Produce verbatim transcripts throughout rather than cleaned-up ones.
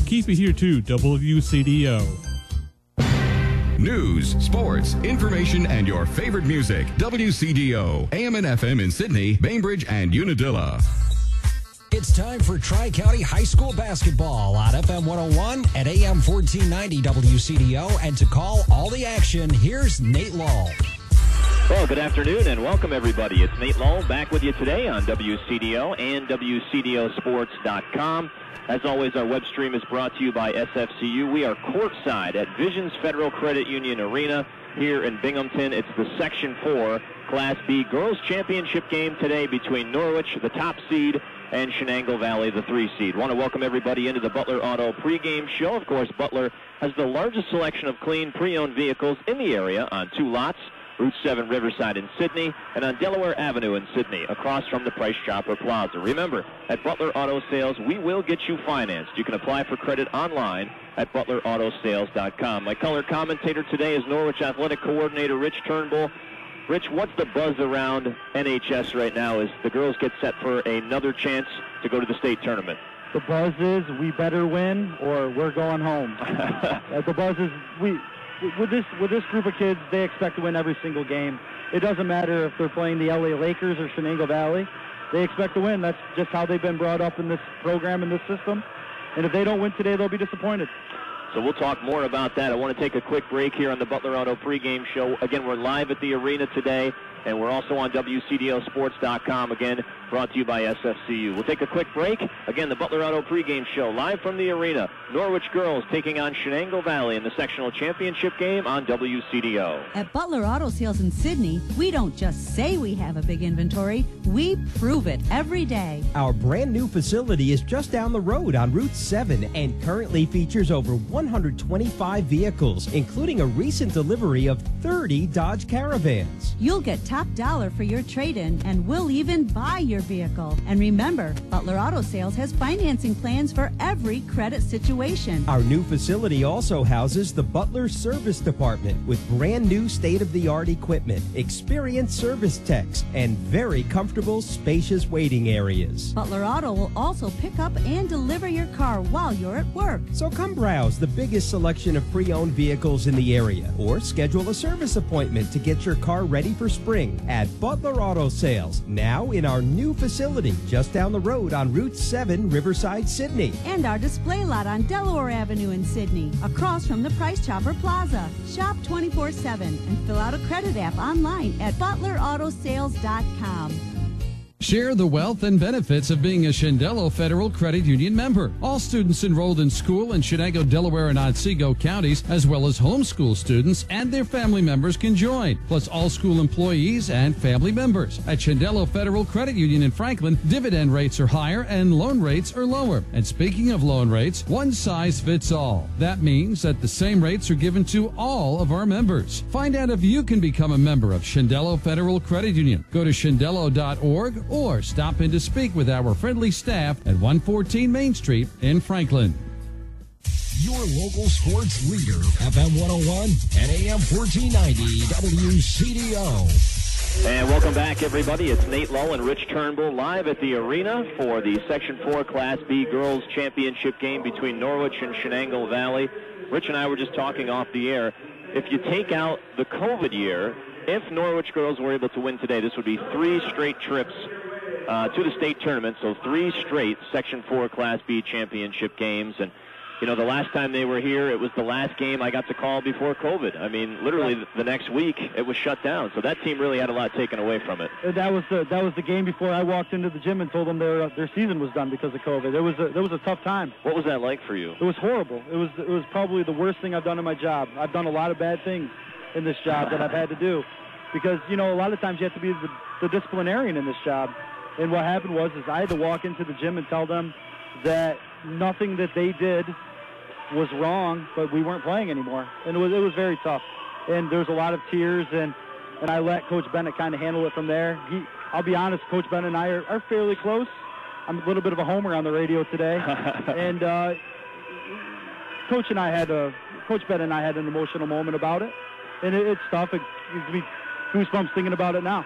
keep it here too, W C D O. News, sports, information, and your favorite music. W C D O, A M and F M in Sydney, Bainbridge, and Unadilla. It's time for Tri-County High School basketball on F M one oh one at A M fourteen ninety W C D O. And to call all the action, here's Nate Lull. Well, good afternoon and welcome, everybody. It's Nate Lull back with you today on W C D O and W C D O sports dot com. As always, our web stream is brought to you by S F C U. We are courtside at Visions Federal Credit Union Arena here in Binghamton. It's the Section four Class B Girls Championship game today between Norwich, the top seed, and Shenango Valley, the three seed. Want to welcome everybody into the Butler Auto pregame show. Of course, Butler has the largest selection of clean pre-owned vehicles in the area on two lots, Route seven Riverside in Sydney, and on Delaware Avenue in Sydney, across from the Price Chopper Plaza. Remember, at Butler Auto Sales, we will get you financed. You can apply for credit online at butler auto sales dot com. My color commentator today is Norwich Athletic Coordinator Rich Turnbull. Rich, what's the buzz around N H S right now as the girls get set for another chance to go to the state tournament? The buzz is we better win or we're going home. uh, the buzz is we... With this with this group of kids, they expect to win every single game. It doesn't matter if they're playing the L A Lakers or Shenango Valley. They expect to win. That's just how they've been brought up in this program, in this system. And if they don't win today, they'll be disappointed. So we'll talk more about that. I want to take a quick break here on the Butler Auto pregame show. Again, we're live at the arena today, and we're also on W C D O sports dot com, again, brought to you by S F C U. We'll take a quick break. Again, the Butler Auto pregame show, live from the arena. Norwich girls taking on Shenango Valley in the sectional championship game on W C D O. At Butler Auto Sales in Sydney, we don't just say we have a big inventory, we prove it every day. Our brand new facility is just down the road on Route seven and currently features over one hundred twenty-five vehicles, including a recent delivery of thirty Dodge Caravans. You'll get top dollar for your trade-in, and we'll even buy your vehicle. And remember, Butler Auto Sales has financing plans for every credit situation. Our new facility also houses the Butler Service Department with brand new state-of-the-art equipment, experienced service techs, and very comfortable, spacious waiting areas. Butler Auto will also pick up and deliver your car while you're at work. So come browse the biggest selection of pre-owned vehicles in the area, or schedule a service appointment to get your car ready for spring at Butler Auto Sales, now in our new facility just down the road on Route seven, Riverside, Sydney. And our display lot on Delaware Avenue in Sydney, across from the Price Chopper Plaza. Shop twenty-four seven and fill out a credit app online at butler auto sales dot com. Share the wealth and benefits of being a Shenango Federal Credit Union member. All students enrolled in school in Shenango, Delaware, and Otsego counties, as well as homeschool students and their family members, can join. Plus, all school employees and family members. At Shenango Federal Credit Union in Franklin, dividend rates are higher and loan rates are lower. And speaking of loan rates, one size fits all. That means that the same rates are given to all of our members. Find out if you can become a member of Shenango Federal Credit Union. Go to shenango dot org or stop in to speak with our friendly staff at one fourteen Main Street in Franklin. Your local sports leader, F M one oh one and A M fourteen ninety W C D O. And welcome back, everybody. It's Nate Lull and Rich Turnbull live at the arena for the Section four Class B Girls Championship game between Norwich and Shenango Valley. Rich and I were just talking off the air. If you take out the COVID year, if Norwich girls were able to win today, this would be three straight trips uh, to the state tournament, so three straight Section four Class B championship games. And, you know, the last time they were here, it was the last game I got to call before COVID. I mean, literally the next week, it was shut down. So that team really had a lot taken away from it. That was the that was the game before I walked into the gym and told them their their season was done because of COVID. It was a, it was a tough time. What was that like for you? It was horrible. It was it was probably the worst thing I've done in my job. I've done a lot of bad things in this job that I've had to do. Because, you know, a lot of times you have to be the, the disciplinarian in this job. And what happened was is I had to walk into the gym and tell them that nothing that they did was wrong, but we weren't playing anymore. And it was it was very tough. And there was a lot of tears, and, and I let Coach Bennett kind of handle it from there. He, I'll be honest, Coach Bennett and I are, are fairly close. I'm a little bit of a homer on the radio today. and uh, Coach and I had a, Coach Bennett and I had an emotional moment about it. And it, it's tough. It gives me goosebumps thinking about it now.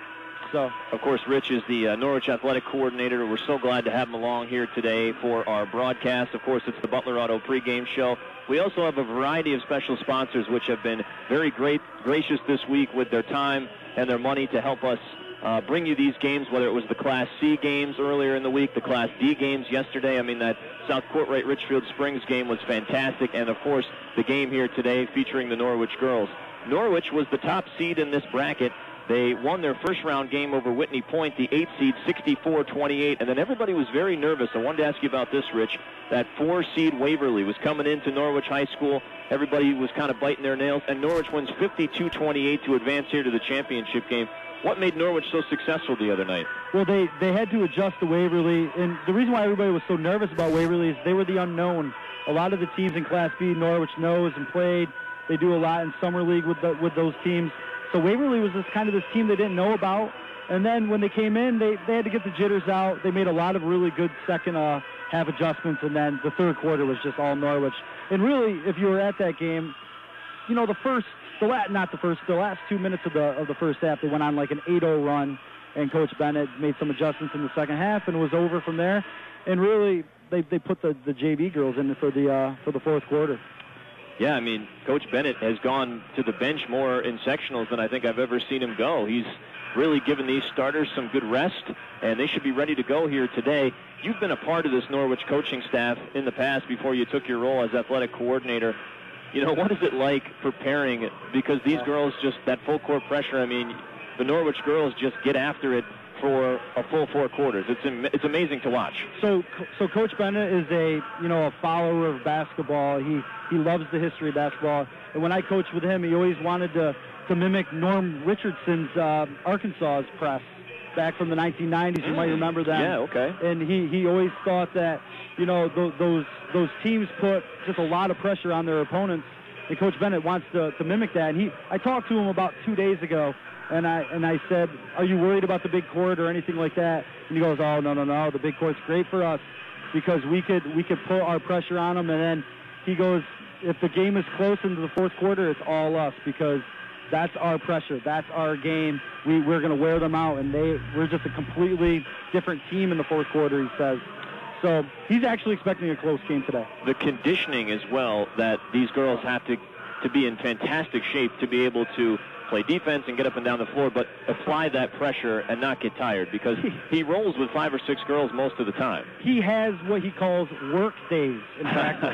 So, of course, Rich is the uh, Norwich Athletic Coordinator. We're so glad to have him along here today for our broadcast. Of course, it's the Butler Auto pregame show. We also have a variety of special sponsors which have been very great, gracious this week with their time and their money to help us Uh, bring you these games, whether it was the Class C games earlier in the week, the Class D games yesterday. I mean, that South Courtright Richfield Springs game was fantastic, and, of course, the game here today featuring the Norwich girls. Norwich was the top seed in this bracket. They won their first-round game over Whitney Point, the eight seed, sixty-four twenty-eight, and then everybody was very nervous. I wanted to ask you about this, Rich. That four seed Waverly was coming into Norwich High School. Everybody was kind of biting their nails, and Norwich wins fifty-two twenty-eight to advance here to the championship game. What made Norwich so successful the other night? Well, they, they had to adjust to Waverly, and the reason why everybody was so nervous about Waverly is they were the unknown. A lot of the teams in Class B, Norwich knows and played. They do a lot in Summer League with the, with those teams. So Waverly was this kind of this team they didn't know about. And then when they came in, they, they had to get the jitters out. They made a lot of really good second uh, half adjustments, and then the third quarter was just all Norwich. And really, if you were at that game, you know, the first, the last, not the first, the last two minutes of the of the first half, they went on like an eight oh run, and Coach Bennett made some adjustments in the second half, and it was over from there. And really, they they put the, the J V girls in for the uh, for the fourth quarter. Yeah, I mean, Coach Bennett has gone to the bench more in sectionals than I think I've ever seen him go. He's really given these starters some good rest, and they should be ready to go here today. You've been a part of this Norwich coaching staff in the past before you took your role as athletic coordinator. You know, what is it like preparing? Because these girls just, that full court pressure, I mean, the Norwich girls just get after it for a full four quarters. It's it's amazing to watch. So so Coach Bennett is a, you know, a follower of basketball. He he loves the history of basketball. And when I coached with him, he always wanted to, to mimic Norm Richardson's uh, Arkansas's press back from the nineteen nineties. You might remember that. Yeah, okay. And he, he always thought that, you know, th- those those teams put just a lot of pressure on their opponents. And Coach Bennett wants to, to mimic that. And he I talked to him about two days ago. And I and I said, are you worried about the big court or anything like that? And he goes, oh, no, no, no. The big court's great for us because we could we could put our pressure on them. And then he goes, if the game is close into the fourth quarter, it's all us because that's our pressure. That's our game. We, we're going to wear them out. And they we're just a completely different team in the fourth quarter, he says. So he's actually expecting a close game today. The conditioning as well, that these girls have to, to be in fantastic shape to be able to play defense and get up and down the floor, but apply that pressure and not get tired because he rolls with five or six girls most of the time. He has what he calls work days in practice.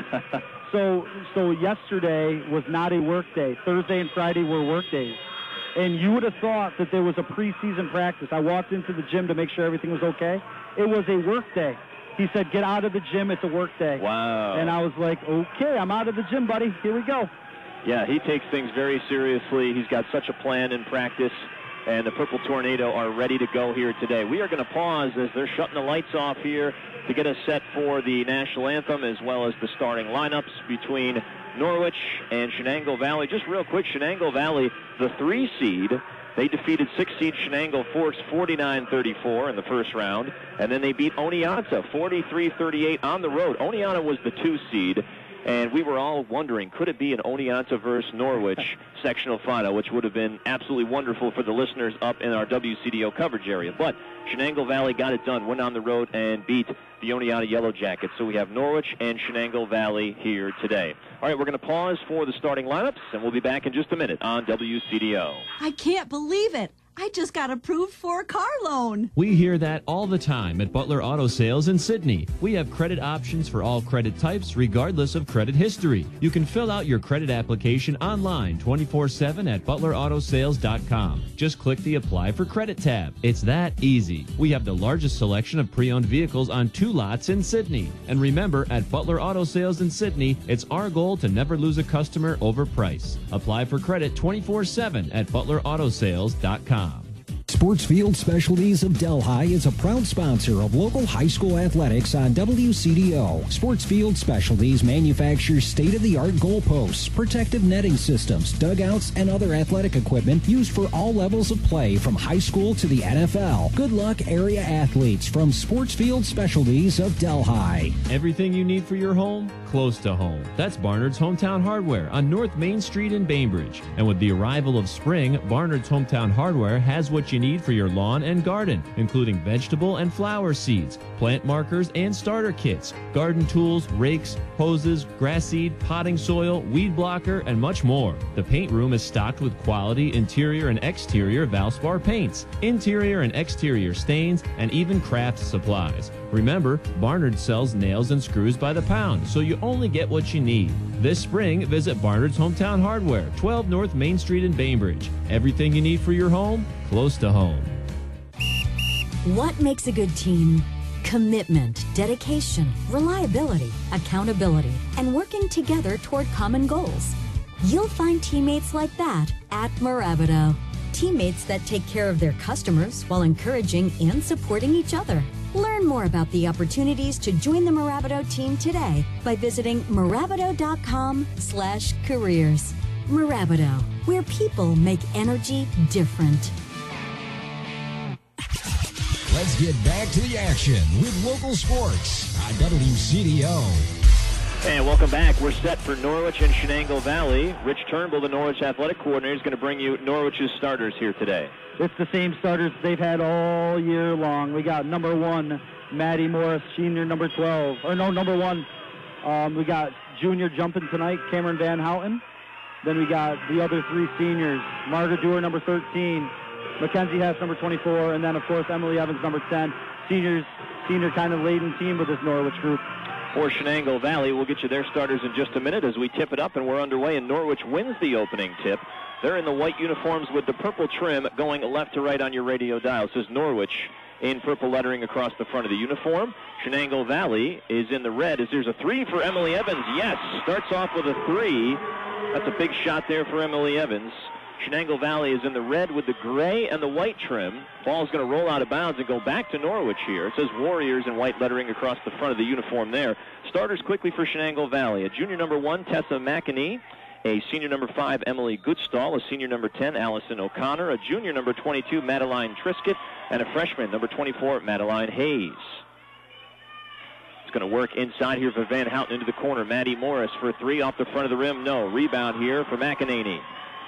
so so yesterday was not a work day. Thursday and Friday were work days. And you would have thought that there was a preseason practice. I walked into the gym to make sure everything was okay. It was a work day. He said, get out of the gym. It's a work day. Wow. And I was like, okay, I'm out of the gym, buddy. Here we go. Yeah, he takes things very seriously. He's got such a plan in practice, and the Purple Tornado are ready to go here today. We are going to pause as they're shutting the lights off here to get us set for the national anthem as well as the starting lineups between Norwich and Shenango Valley. Just real quick, Shenango Valley, the three seed, they defeated six seed Shenango Forks forty-nine thirty-four in the first round, and then they beat Oneonta forty-three thirty-eight on the road. Oneonta was the two seed. And we were all wondering, could it be an Oneonta versus Norwich sectional final, which would have been absolutely wonderful for the listeners up in our W C D O coverage area. But Shenango Valley got it done, went on the road and beat the Oneonta Yellow Jackets. So we have Norwich and Shenango Valley here today. All right, we're going to pause for the starting lineups, and we'll be back in just a minute on W C D O. I can't believe it. I just got approved for a car loan. We hear that all the time at Butler Auto Sales in Sydney. We have credit options for all credit types, regardless of credit history. You can fill out your credit application online twenty-four seven at butler auto sales dot com. Just click the Apply for Credit tab. It's that easy. We have the largest selection of pre-owned vehicles on two lots in Sydney. And remember, at Butler Auto Sales in Sydney, it's our goal to never lose a customer over price. Apply for credit twenty-four seven at butler auto sales dot com. Sportsfield Specialties of Delhi is a proud sponsor of local high school athletics on W C D O. Sportsfield Specialties manufactures state-of-the-art goalposts, protective netting systems, dugouts, and other athletic equipment used for all levels of play from high school to the N F L. Good luck, area athletes from Sportsfield Specialties of Delhi. Everything you need for your home, close to home. That's Barnard's Hometown Hardware on North Main Street in Bainbridge. And with the arrival of spring, Barnard's Hometown Hardware has what you need need for your lawn and garden, including vegetable and flower seeds, plant markers and starter kits, garden tools, rakes, hoses, grass seed, potting soil, weed blocker, and much more. The paint room is stocked with quality interior and exterior Valspar paints, interior and exterior stains, and even craft supplies. Remember, Barnard sells nails and screws by the pound, so you only get what you need. This spring, visit Barnard's Hometown Hardware, twelve North Main Street in Bainbridge. Everything you need for your home, close to home. What makes a good team? Commitment, dedication, reliability, accountability, and working together toward common goals. You'll find teammates like that at Mirabito. Teammates that take care of their customers while encouraging and supporting each other. Learn more about the opportunities to join the Mirabito team today by visiting Mirabito.com slash careers. Mirabito, where people make energy different. Let's get back to the action with local sports on W C D O. And welcome back. We're set for Norwich and Shenango Valley. Rich Turnbull, the Norwich athletic coordinator, is going to bring you Norwich's starters here today. It's the same starters they've had all year long. We got number one, Maddie Morris, senior, number twelve. Or no, number one. Um, we got junior jumping tonight, Cameron Van Houten. Then we got the other three seniors, Margaret Dewar, number thirteen, Mackenzie Hess, number twenty-four, and then, of course, Emily Evans, number ten. Seniors, senior kind of laden team with this Norwich group. For Shenango Valley, we'll get you their starters in just a minute as we tip it up, and we're underway, and Norwich wins the opening tip. They're in the white uniforms with the purple trim going left to right on your radio dial. It says Norwich in purple lettering across the front of the uniform. Shenango Valley is in the red as there's a three for Emily Evans. Yes, starts off with a three. That's a big shot there for Emily Evans. Shenango Valley is in the red with the gray and the white trim. Ball's going to roll out of bounds and go back to Norwich here. It says Warriors in white lettering across the front of the uniform there. Starters quickly for Shenango Valley. A junior number one, Tessa McInee. A senior number five, Emily Goodstall. A senior number ten, Allison O'Connor. A junior number twenty-two, Madeline Triscutt. And a freshman, number twenty-four, Madeline Hayes. It's going to work inside here for Van Houten into the corner. Maddie Morris for three off the front of the rim. No. Rebound here for McInerney.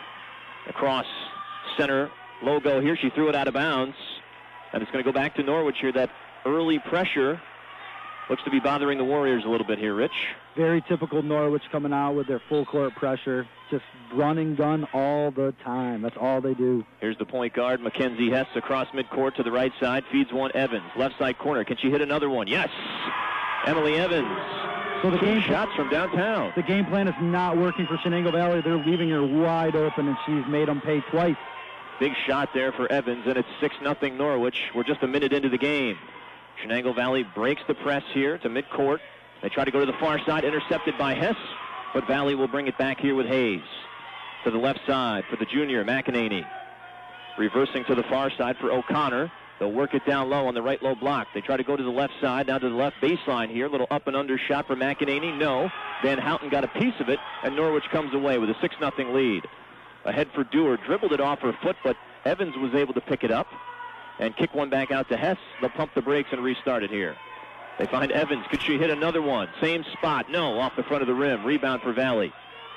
Across center logo here. She threw it out of bounds. And it's going to go back to Norwich here. That early pressure looks to be bothering the Warriors a little bit here, Rich. Very typical Norwich coming out with their full court pressure. Just run and gun all the time. That's all they do. Here's the point guard, Mackenzie Hess, across midcourt to the right side. Feeds one Evans. Left side corner. Can she hit another one? Yes! Emily Evans. So the Two game shots from downtown. The game plan is not working for Shenango Valley. They're leaving her wide open, and she's made them pay twice. Big shot there for Evans, and it's six nothing Norwich. We're just a minute into the game. Shenango Valley breaks the press here to midcourt. They try to go to the far side, intercepted by Hess, but Valley will bring it back here with Hayes. To the left side for the junior, McInerney. Reversing to the far side for O'Connor. They'll work it down low on the right low block. They try to go to the left side, now to the left baseline here. Little up and under shot for McInerney. No. Van Houten got a piece of it, and Norwich comes away with a six nothing lead. Ahead for Dewar. Dribbled it off her foot, but Evans was able to pick it up and kick one back out to Hess. They'll pump the brakes and restart it here. They find Evans. Could she hit another one? Same spot. No. Off the front of the rim. Rebound for Valley.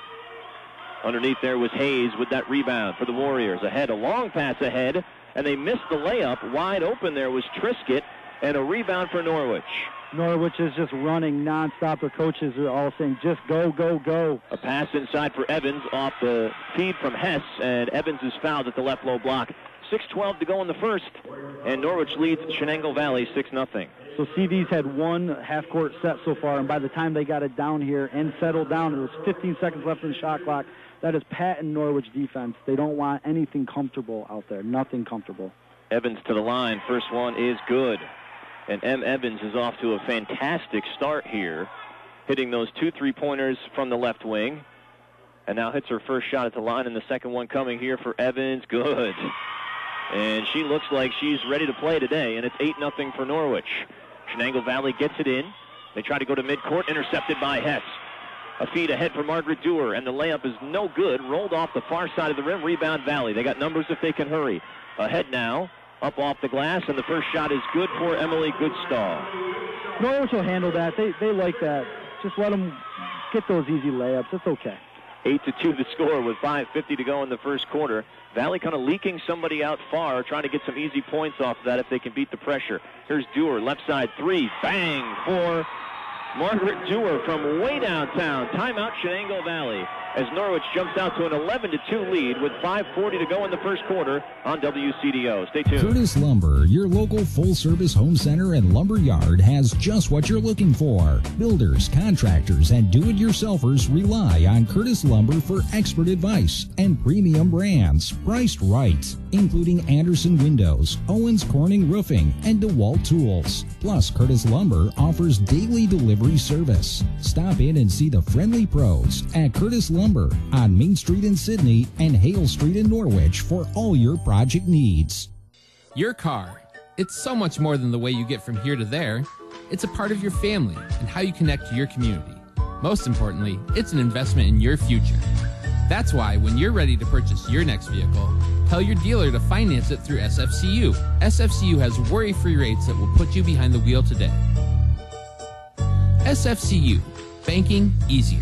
Underneath there was Hayes with that rebound for the Warriors. Ahead, a long pass ahead, and they missed the layup. Wide open there was Triscutt, and a rebound for Norwich. Norwich is just running nonstop. Their coaches are all saying, just go, go, go. A pass inside for Evans off the feed from Hess, and Evans is fouled at the left low block. six twelve to go in the first, and Norwich leads Shenango Valley six nothing. So C V's had one half-court set so far, and by the time they got it down here and settled down, it was fifteen seconds left in the shot clock. That is patent Norwich defense. They don't want anything comfortable out there, nothing comfortable. Evans to the line. First one is good. And M. Evans is off to a fantastic start here, hitting those two three-pointers from the left wing. And now hits her first shot at the line, and the second one coming here for Evans. Good. And she looks like she's ready to play today, and it's eight nothing for Norwich. Shenango Valley gets it in. They try to go to midcourt, intercepted by Hess. A feed ahead for Margaret Dewar, and the layup is no good. Rolled off the far side of the rim. Rebound Valley. They got numbers if they can hurry. Ahead now, up off the glass, and the first shot is good for Emily Goodstall. Norwich will handle that. They they like that. Just let them get those easy layups. It's okay. eight to two the score with five fifty to go in the first quarter. Valley kind of leaking somebody out far, trying to get some easy points off of that if they can beat the pressure. Here's Dewar, left side three, bang for Margaret Dewar from way downtown. Timeout, Shenango Valley, as Norwich jumps out to an eleven to two lead with five forty to go in the first quarter on W C D O. Stay tuned. Curtis Lumber, your local full-service home center and lumber yard, has just what you're looking for. Builders, contractors, and do-it-yourselfers rely on Curtis Lumber for expert advice and premium brands priced right, including Anderson Windows, Owens Corning Roofing, and DeWalt Tools. Plus, Curtis Lumber offers daily delivery service. Stop in and see the friendly pros at Curtis Lumber on Main Street in Sydney and Hale Street in Norwich for all your project needs. Your car. It's so much more than the way you get from here to there. It's a part of your family and how you connect to your community. Most importantly, it's an investment in your future. That's why when you're ready to purchase your next vehicle, tell your dealer to finance it through S F C U. S F C U has worry-free rates that will put you behind the wheel today. S F C U. Banking easier.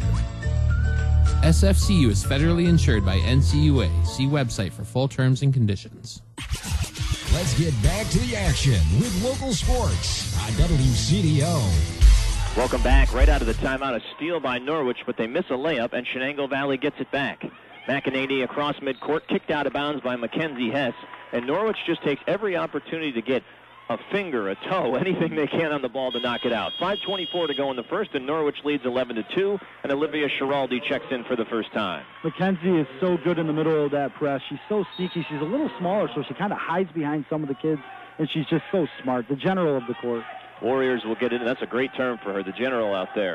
S F C U is federally insured by N C U A. See website for full terms and conditions. Let's get back to the action with local sports on W C D O. Welcome back. Right out of the timeout, a steal by Norwich, but they miss a layup, and Shenango Valley gets it back. McEnany across midcourt, kicked out of bounds by Mackenzie Hess, and Norwich just takes every opportunity to get a finger, a toe, anything they can on the ball to knock it out. five twenty-four to go in the first, and Norwich leads eleven to two, and Olivia Schiraldi checks in for the first time. Mackenzie is so good in the middle of that press. She's so sneaky. She's a little smaller, so she kind of hides behind some of the kids, and she's just so smart, the general of the court. Warriors will get in. That's a great term for her, the general out there.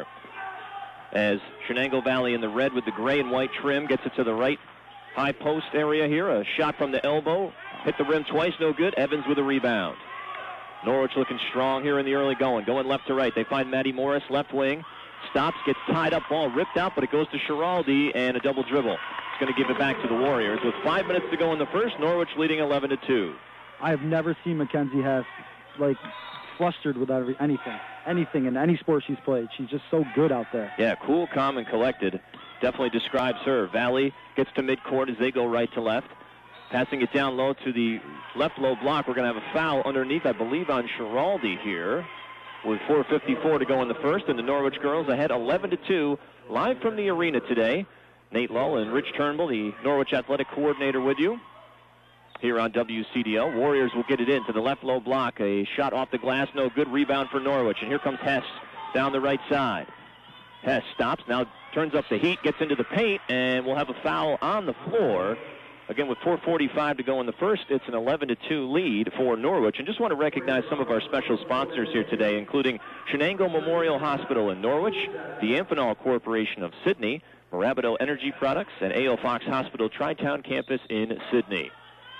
As Shenango Valley in the red with the gray and white trim gets it to the right high post area here. A shot from the elbow. Hit the rim twice, no good. Evans with a rebound. Norwich looking strong here in the early going. Going left to right. They find Maddie Morris, left wing. Stops, gets tied up, ball ripped out, but it goes to Schiraldi and a double dribble. It's going to give it back to the Warriors. With five minutes to go in the first, Norwich leading eleven to two. I have never seen Mackenzie Hess, like, flustered with every, anything, anything in any sport she's played. She's just so good out there. Yeah, cool, calm, and collected. Definitely describes her. Valley gets to midcourt as they go right to left. Passing it down low to the left low block. We're going to have a foul underneath, I believe, on Schiraldi here. With four fifty-four to go in the first, and the Norwich girls ahead eleven to two. Live from the arena today. Nate Lull and Rich Turnbull, the Norwich athletic coordinator, with you here on W C D O. Warriors will get it in to the left low block. A shot off the glass, no good. Rebound for Norwich. And here comes Hess down the right side. Hess stops, now turns up the heat, gets into the paint, and we'll have a foul on the floor. Again, with four forty-five to go in the first, it's an eleven to two lead for Norwich. And just want to recognize some of our special sponsors here today, including Shenango Memorial Hospital in Norwich, the Amphenol Corporation of Sydney, Marabido Energy Products, and A O Fox Hospital Tri-Town Campus in Sydney.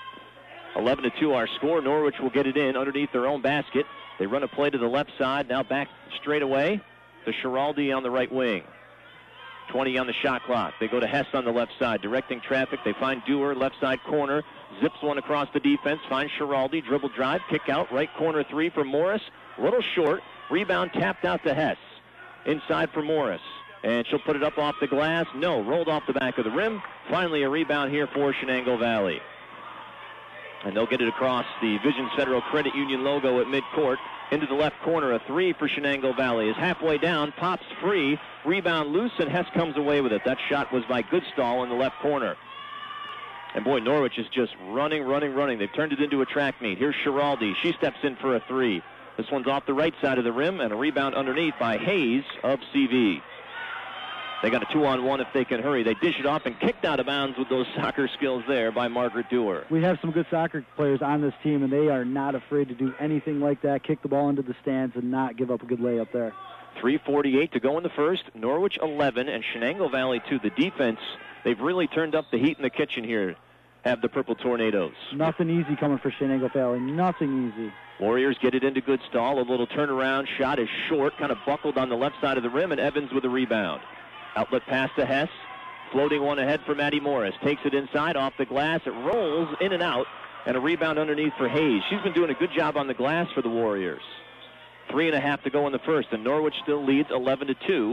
eleven to two our score. Norwich will get it in underneath their own basket. They run a play to the left side, now back straight away to Schiraldi on the right wing. twenty on the shot clock. They go to Hess on the left side, directing traffic. They find Dewar, left side corner, zips one across the defense, finds Schiraldi, dribble drive, kick out, right corner three for Morris, a little short, rebound tapped out to Hess. Inside for Morris, and she'll put it up off the glass. No, rolled off the back of the rim. Finally a rebound here for Shenango Valley. And they'll get it across the Visions Federal Credit Union logo at midcourt. Into the left corner, a three for Shenango Valley. Is halfway down, pops free, rebound loose, and Hess comes away with it. That shot was by Goodstall in the left corner. And boy, Norwich is just running, running, running. They've turned it into a track meet. Here's Schiraldi. She steps in for a three. This one's off the right side of the rim, and a rebound underneath by Hayes of C V. They got a two-on-one if they can hurry. They dish it off and kicked out of bounds with those soccer skills there by Margaret Dewar. We have some good soccer players on this team, and they are not afraid to do anything like that, kick the ball into the stands and not give up a good layup there. three forty-eight to go in the first. Norwich eleven and Shenango Valley two. The defense, they've really turned up the heat in the kitchen here, have the Purple Tornadoes. Nothing easy coming for Shenango Valley. Nothing easy. Warriors get it into Goodstall. A little turnaround shot is short, kind of buckled on the left side of the rim, and Evans with a rebound. Outlet pass to Hess. Floating one ahead for Maddie Morris. Takes it inside, off the glass. It rolls in and out, and a rebound underneath for Hayes. She's been doing a good job on the glass for the Warriors. Three and a half to go in the first, and Norwich still leads eleven to two.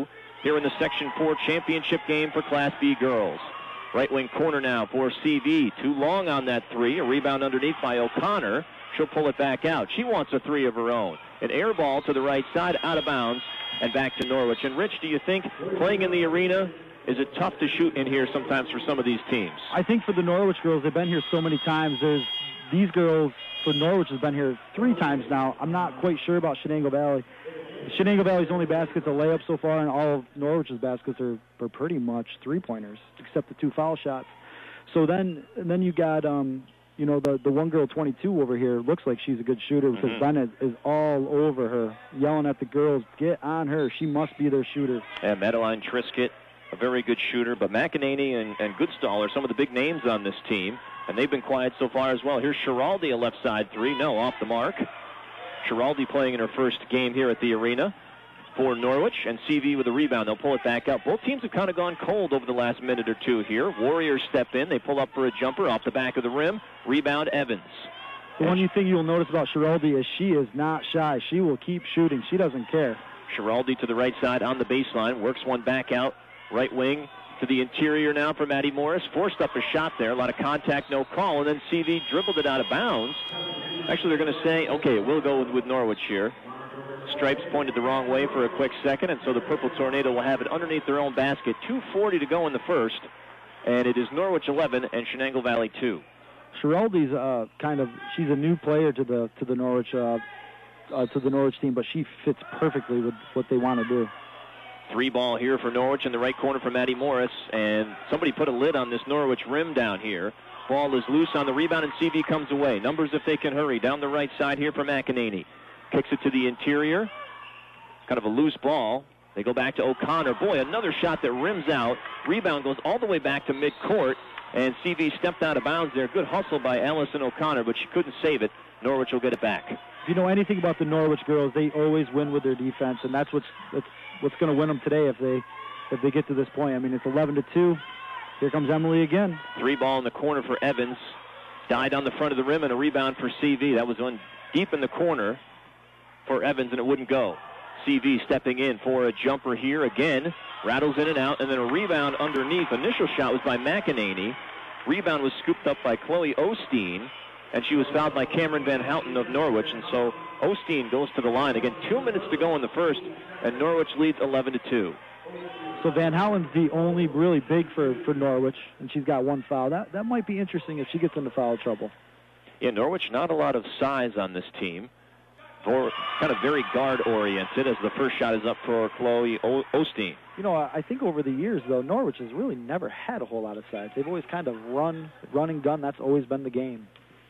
here in the Section four championship game for Class B girls. Right wing corner now for C V. Too long on that three. A rebound underneath by O'Connor. She'll pull it back out. She wants a three of her own. An air ball to the right side, out of bounds, and back to Norwich. And, Rich, do you think playing in the arena, is it tough to shoot in here sometimes for some of these teams? I think for the Norwich girls, they've been here so many times. There's these girls for Norwich has been here three times now. I'm not quite sure about Shenango Valley. Shenango Valley's only baskets are layups so far, and all of Norwich's baskets are, are pretty much three-pointers, except the two foul shots. So then, and then you got, um, you know, the the one girl, twenty-two over here, looks like she's a good shooter because Mm-hmm. Bennett is all over her, yelling at the girls, get on her. She must be their shooter. And Madeline Triscutt, a very good shooter, but McEnany and, and Goodstall are some of the big names on this team, and they've been quiet so far as well. Here's Schiraldi, a left side three. No, off the mark. Schiraldi playing in her first game here at the arena for Norwich, and C V with a rebound. They'll pull it back up. Both teams have kind of gone cold over the last minute or two here. Warriors step in. They pull up for a jumper off the back of the rim. Rebound, Evans. The one thing you'll notice about Schiraldi is she is not shy. She will keep shooting. She doesn't care. Schiraldi to the right side on the baseline. Works one back out. Right wing to the interior now for Maddie Morris. Forced up a shot there. A lot of contact, no call. And then C V dribbled it out of bounds. Actually, they're going to say, okay, we'll go with, with Norwich here. Stripes pointed the wrong way for a quick second, and so the Purple Tornado will have it underneath their own basket. two forty to go in the first, and it is Norwich eleven and Shenango Valley two. Schiraldi's uh, kind of, she's a new player to the to the Norwich uh, uh, to the Norwich team, but she fits perfectly with what they want to do. Three ball here for Norwich in the right corner for Maddie Morris, and somebody put a lid on this Norwich rim down here. Ball is loose on the rebound, and C V comes away. Numbers if they can hurry. Down the right side here for McEnany. Kicks it to the interior. Kind of a loose ball. They go back to O'Connor. Boy, another shot that rims out. Rebound goes all the way back to midcourt, and C V stepped out of bounds there. Good hustle by Allison O'Connor, but she couldn't save it. Norwich will get it back. If you know anything about the Norwich girls, they always win with their defense, and that's what's that's what's going to win them today if they if they get to this point. I mean, it's eleven to two. Here comes Emily again. Three ball in the corner for Evans. Died on the front of the rim, and a rebound for C V. That was one deep in the corner for Evans, and it wouldn't go. C V stepping in for a jumper here again. Rattles in and out, and then a rebound underneath. Initial shot was by McEnany. Rebound was scooped up by Chloe Osteen, and she was fouled by Cameron Van Houten of Norwich. And so Osteen goes to the line. Again, two minutes to go in the first, and Norwich leads eleven to two. So Van Houten's the only really big for, for Norwich, and she's got one foul. That that might be interesting if she gets into foul trouble. Yeah, Norwich, not a lot of size on this team. For kind of very guard-oriented as the first shot is up for Chloe o- Osteen. You know, I think over the years, though, Norwich has really never had a whole lot of size. They've always kind of run, running gun. That's always been the game.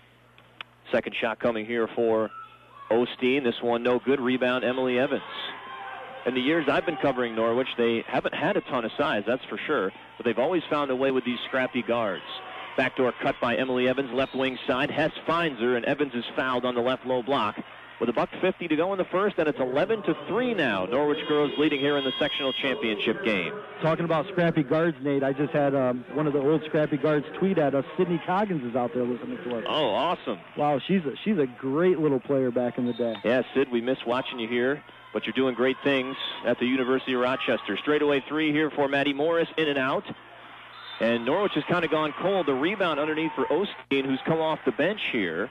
Second shot coming here for Osteen. This one no good. Rebound, Emily Evans. In the years I've been covering Norwich, they haven't had a ton of size, that's for sure, but they've always found a way with these scrappy guards. Backdoor cut by Emily Evans, left wing side. Hess finds her, and Evans is fouled on the left low block. With a buck fifty to go in the first, and it's eleven to three now. Norwich girls leading here in the sectional championship game. Talking about scrappy guards, Nate, I just had um, one of the old scrappy guards tweet at us. Sydney Coggins is out there listening to us. Oh, awesome. Wow, she's a, she's a great little player back in the day. Yeah, Sid, we miss watching you here, but you're doing great things at the University of Rochester. Straightaway three here for Maddie Morris, in and out. And Norwich has kind of gone cold. The rebound underneath for Osteen, who's come off the bench here.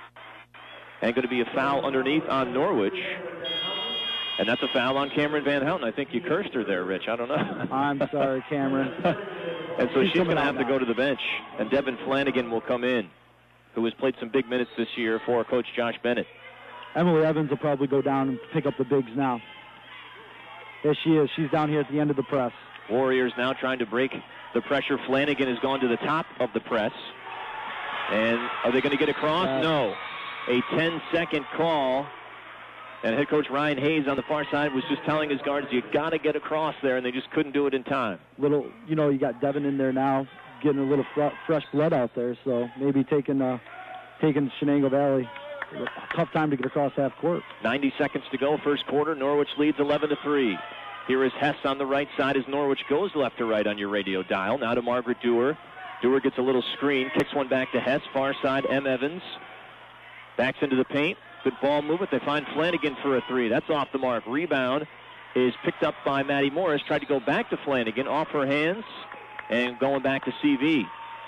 And going to be a foul underneath on Norwich. And that's a foul on Cameron Van Houten. I think you cursed her there, Rich. I don't know. I'm sorry, Cameron. And so She's she's going to coming have out to now. go to the bench. And Devin Flanagan will come in, who has played some big minutes this year for Coach Josh Bennett. Emily Evans will probably go down and pick up the bigs now. There she is. She's down here at the end of the press. Warriors now trying to break the pressure. Flanagan has gone to the top of the press. And are they going to get across? Uh, no. A ten-second call. And head coach Ryan Hayes on the far side was just telling his guards, you got to get across there, and they just couldn't do it in time. Little, you know, you got Devin in there now, getting a little fr- fresh blood out there, so maybe taking uh, taking Shenango Valley a tough time to get across half court. ninety seconds to go, first quarter. Norwich leads eleven to three. Here is Hess on the right side as Norwich goes left to right on your radio dial. Now to Margaret Dewar. Dewar gets a little screen, kicks one back to Hess. Far side, M. Evans. Backs into the paint. Good ball movement. They find Flanagan for a three. That's off the mark. Rebound is picked up by Maddie Morris. Tried to go back to Flanagan, off her hands, and going back to C V.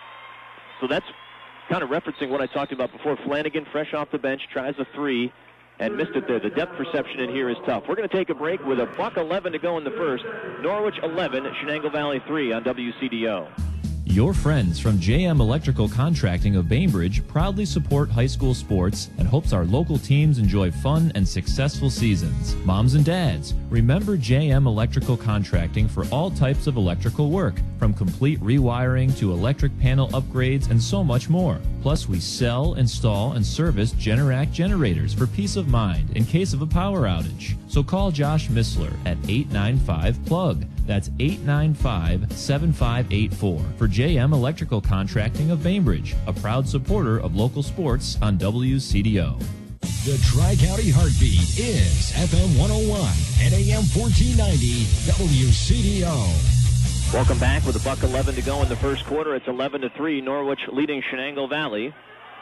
So that's kind of referencing what I talked about before. Flanagan, fresh off the bench, tries a three and missed it there. The depth perception in here is tough. We're going to take a break with a buck eleven to go in the first. Norwich eleven, Shenango Valley three on W C D O. Your friends from J M Electrical Contracting of Bainbridge proudly support high school sports and hopes our local teams enjoy fun and successful seasons. Moms and dads, remember J M Electrical Contracting for all types of electrical work, from complete rewiring to electric panel upgrades and so much more. Plus, we sell, install, and service Generac generators for peace of mind in case of a power outage. So call Josh Missler at eight nine five plug. That's eight nine five, seven five eight four for J M Electrical Contracting of Bainbridge, a proud supporter of local sports on W C D O. The Tri-County Heartbeat is F M one oh one and A M fourteen ninety W C D O. Welcome back with a buck eleven to go in the first quarter. It's eleven to three, Norwich leading Shenango Valley.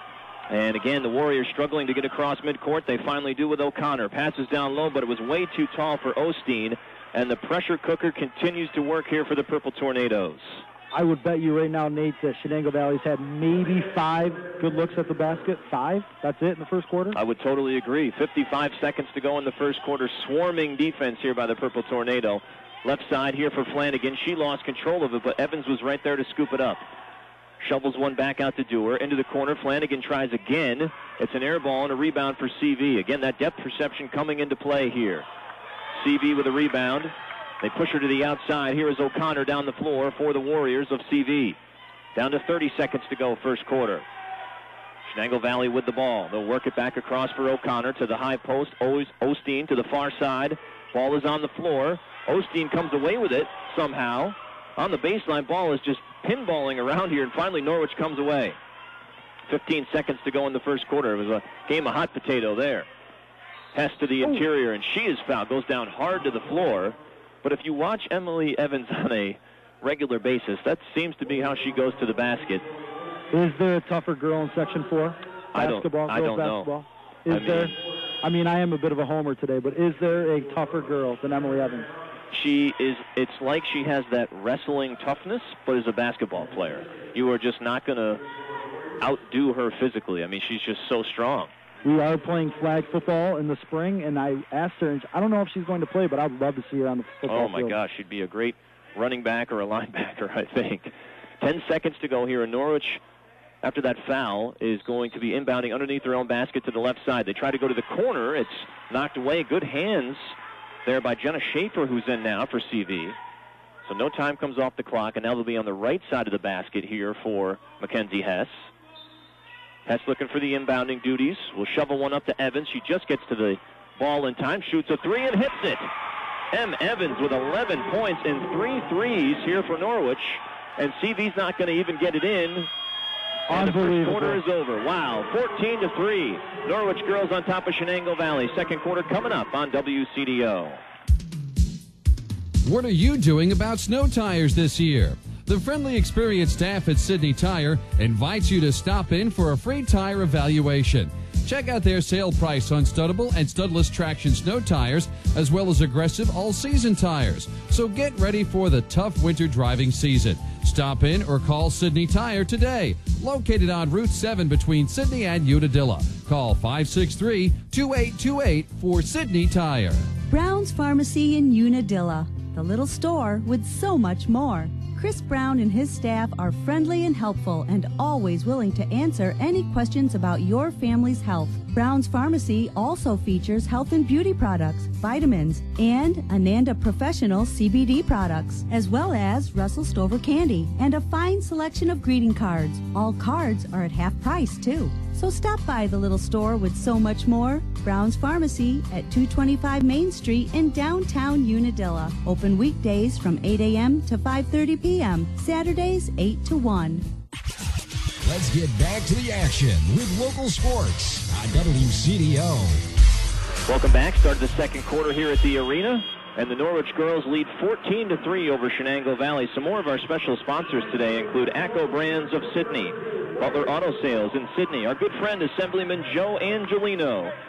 And again, the Warriors struggling to get across midcourt. They finally do with O'Connor. Passes down low, but it was way too tall for Osteen. And the pressure cooker continues to work here for the Purple Tornadoes. I would bet you right now, Nate, that Shenango Valley's had maybe five good looks at the basket. Five? That's it in the first quarter? I would totally agree. fifty-five seconds to go in the first quarter. Swarming defense here by the Purple Tornado. Left side here for Flanagan. She lost control of it, but Evans was right there to scoop it up. Shovels one back out to Dewar. Into the corner. Flanagan tries again. It's an air ball and a rebound for C V. Again, that depth perception coming into play here. C V with a rebound. They push her to the outside. Here is O'Connor down the floor for the Warriors of C V. Down to thirty seconds to go, first quarter. Shenango Valley with the ball. They'll work it back across for O'Connor to the high post. Osteen to the far side. Ball is on the floor. Osteen comes away with it somehow. On the baseline, ball is just pinballing around here, and finally Norwich comes away. fifteen seconds to go in the first quarter. It was a game of hot potato there. Hess to the interior, and she is fouled. Goes down hard to the floor. But if you watch Emily Evans on a regular basis, that seems to be how she goes to the basket. Is there a tougher girl in Section four? I don't, basketball, I don't basketball? know. Is I there? Mean, I mean, I am a bit of a homer today, but is there a tougher girl than Emily Evans? She is, it's like she has that wrestling toughness, but is a basketball player. You are just not going to outdo her physically. I mean, she's just so strong. We are playing flag football in the spring, and I asked her, and I don't know if she's going to play, but I'd love to see her on the football Oh, my field. gosh, she'd be a great running back or a linebacker, I think. Ten seconds to go here, and Norwich, after that foul, is going to be inbounding underneath their own basket to the left side. They try to go to the corner. It's knocked away. Good hands there by Jenna Schaefer, who's in now for C V. So no time comes off the clock, and now they'll be on the right side of the basket here for Mackenzie Hess. Hess looking for the inbounding duties. Will shovel one up to Evans. She just gets to the ball in time, shoots a three, and hits it. M. Evans with eleven points and three threes here for Norwich. And C V's not going to even get it in. And the first quarter is over. Wow, fourteen to three. Norwich girls on top of Shenango Valley. Second quarter coming up on W C D O. What are you doing about snow tires this year? The friendly, experienced staff at Sydney Tire invites you to stop in for a free tire evaluation. Check out their sale price on studdable and studless traction snow tires, as well as aggressive all-season tires. So get ready for the tough winter driving season. Stop in or call Sydney Tire today. Located on Route seven between Sydney and Unadilla. Call five six three, two eight two eight for Sydney Tire. Brown's Pharmacy in Unadilla, the little store with so much more. Chris Brown and his staff are friendly and helpful and always willing to answer any questions about your family's health. Brown's Pharmacy also features health and beauty products, vitamins, and Ananda Professional C B D products, as well as Russell Stover candy and a fine selection of greeting cards. All cards are at half price, too. So stop by the little store with so much more. Brown's Pharmacy at two twenty-five Main Street in downtown Unadilla. Open weekdays from eight a.m. to five thirty p.m. Saturdays eight to one. Let's get back to the action with local sports on W C D O. Welcome back. Started the second quarter here at the arena, and the Norwich girls lead fourteen to three over Shenango Valley. Some more of our special sponsors today include ACCO Brands of Sydney, Butler Auto Sales in Sydney, our good friend Assemblyman Joe Angelino,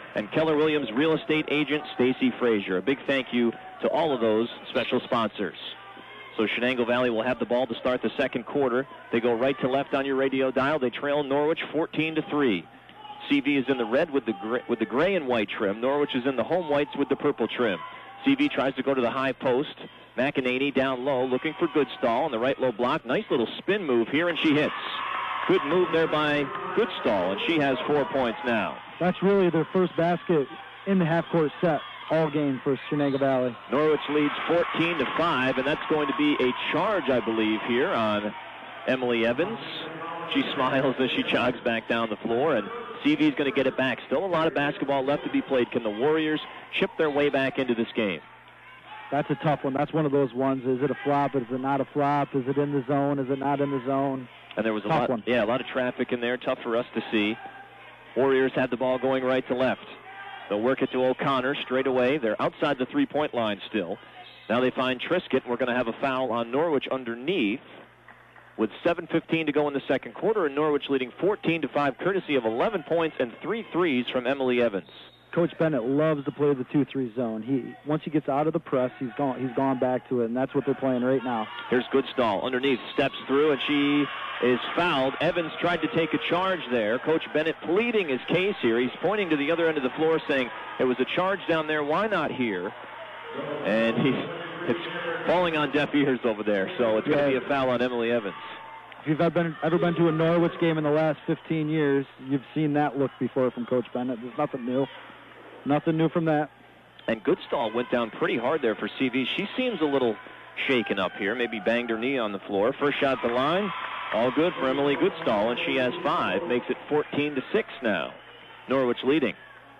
and Keller Williams real estate agent Stacy Frazier. A big thank you to all of those special sponsors. So Shenango Valley will have the ball to start the second quarter. They go right to left on your radio dial. They trail Norwich fourteen to three. C V is in the red with the gray, with the gray and white trim. Norwich is in the home whites with the purple trim. C V tries to go to the high post. McEnany down low looking for Goodstall on the right low block. Nice little spin move here, and she hits. Good move there by Goodstall, and she has four points now. That's really their first basket in the half-court set all game for Shenango Valley. Norwich leads fourteen to five, and that's going to be a charge, I believe, here on Emily Evans. She smiles as she jogs back down the floor, and C V is going to get it back. Still a lot of basketball left to be played. Can the Warriors chip their way back into this game? That's a tough one. That's one of those ones. Is it a flop? Is it not a flop? Is it in the zone? Is it not in the zone? And there was a tough lot, one. yeah, a lot of traffic in there. Tough for us to see. Warriors had the ball going right to left. They'll work it to O'Connor straight away. They're outside the three-point line still. Now they find Triscutt. We're going to have a foul on Norwich underneath with seven fifteen to go in the second quarter, and Norwich leading fourteen to five, courtesy of eleven points and three threes from Emily Evans. Coach Bennett loves to play the two three zone. He once he gets out of the press, he's gone he's gone back to it, and that's what they're playing right now. Here's Goodstall underneath, steps through, and she is fouled. Evans tried to take a charge there. Coach Bennett pleading his case here. He's pointing to the other end of the floor saying, it was a charge down there, why not here? And he's it's falling on deaf ears over there, so it's yeah. going to be a foul on Emily Evans. If you've ever been, ever been to a Norwich game in the last fifteen years, you've seen that look before from Coach Bennett. There's nothing new. Nothing new from that. And Goodstall went down pretty hard there for C V. She seems a little shaken up here, maybe banged her knee on the floor. First shot at the line, all good for Emily Goodstall, and she has five. Makes it fourteen to six now. Norwich leading.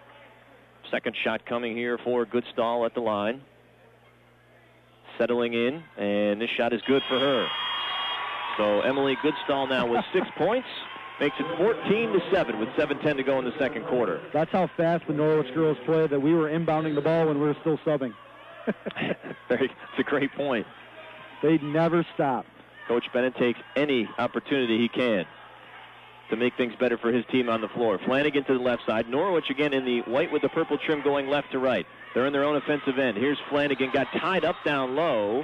Second shot coming here for Goodstall at the line. Settling in, and this shot is good for her. So Emily Goodstall now with six points. Makes it fourteen to seven with seven ten to go in the second quarter. That's how fast the Norwich girls play, that we were inbounding the ball when we were still subbing. Very, it's a great point. They never stop. Coach Bennett takes any opportunity he can to make things better for his team on the floor. Flanagan to the left side. Norwich again in the white with the purple trim going left to right. They're in their own offensive end. Here's Flanagan, got tied up down low.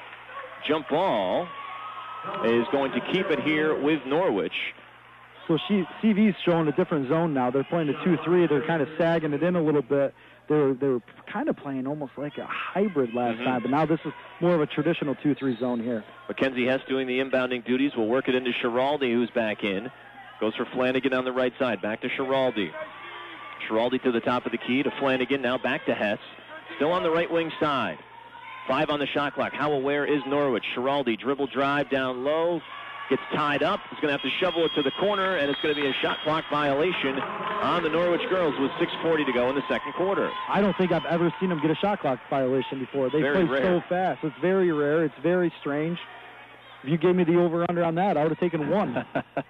Jump ball is going to keep it here with Norwich. So she, C V's showing a different zone now. They're playing a two three. They're kind of sagging it in a little bit. They're, they're kind of playing almost like a hybrid last mm-hmm. time, but now this is more of a traditional two three zone here. Mackenzie Hess doing the inbounding duties. Will work it into Schiraldi, who's back in. Goes for Flanagan on the right side. Back to Schiraldi. Schiraldi to the top of the key to Flanagan. Now back to Hess. Still on the right wing side. Five on the shot clock. How aware is Norwich? Schiraldi, dribble drive down low. Gets tied up. He's going to have to shovel it to the corner, and it's going to be a shot clock violation on the Norwich girls with six forty to go in the second quarter. I don't think I've ever seen them get a shot clock violation before. They very play rare. so fast. It's very rare. It's very strange. If you gave me the over-under on that, I would have taken one.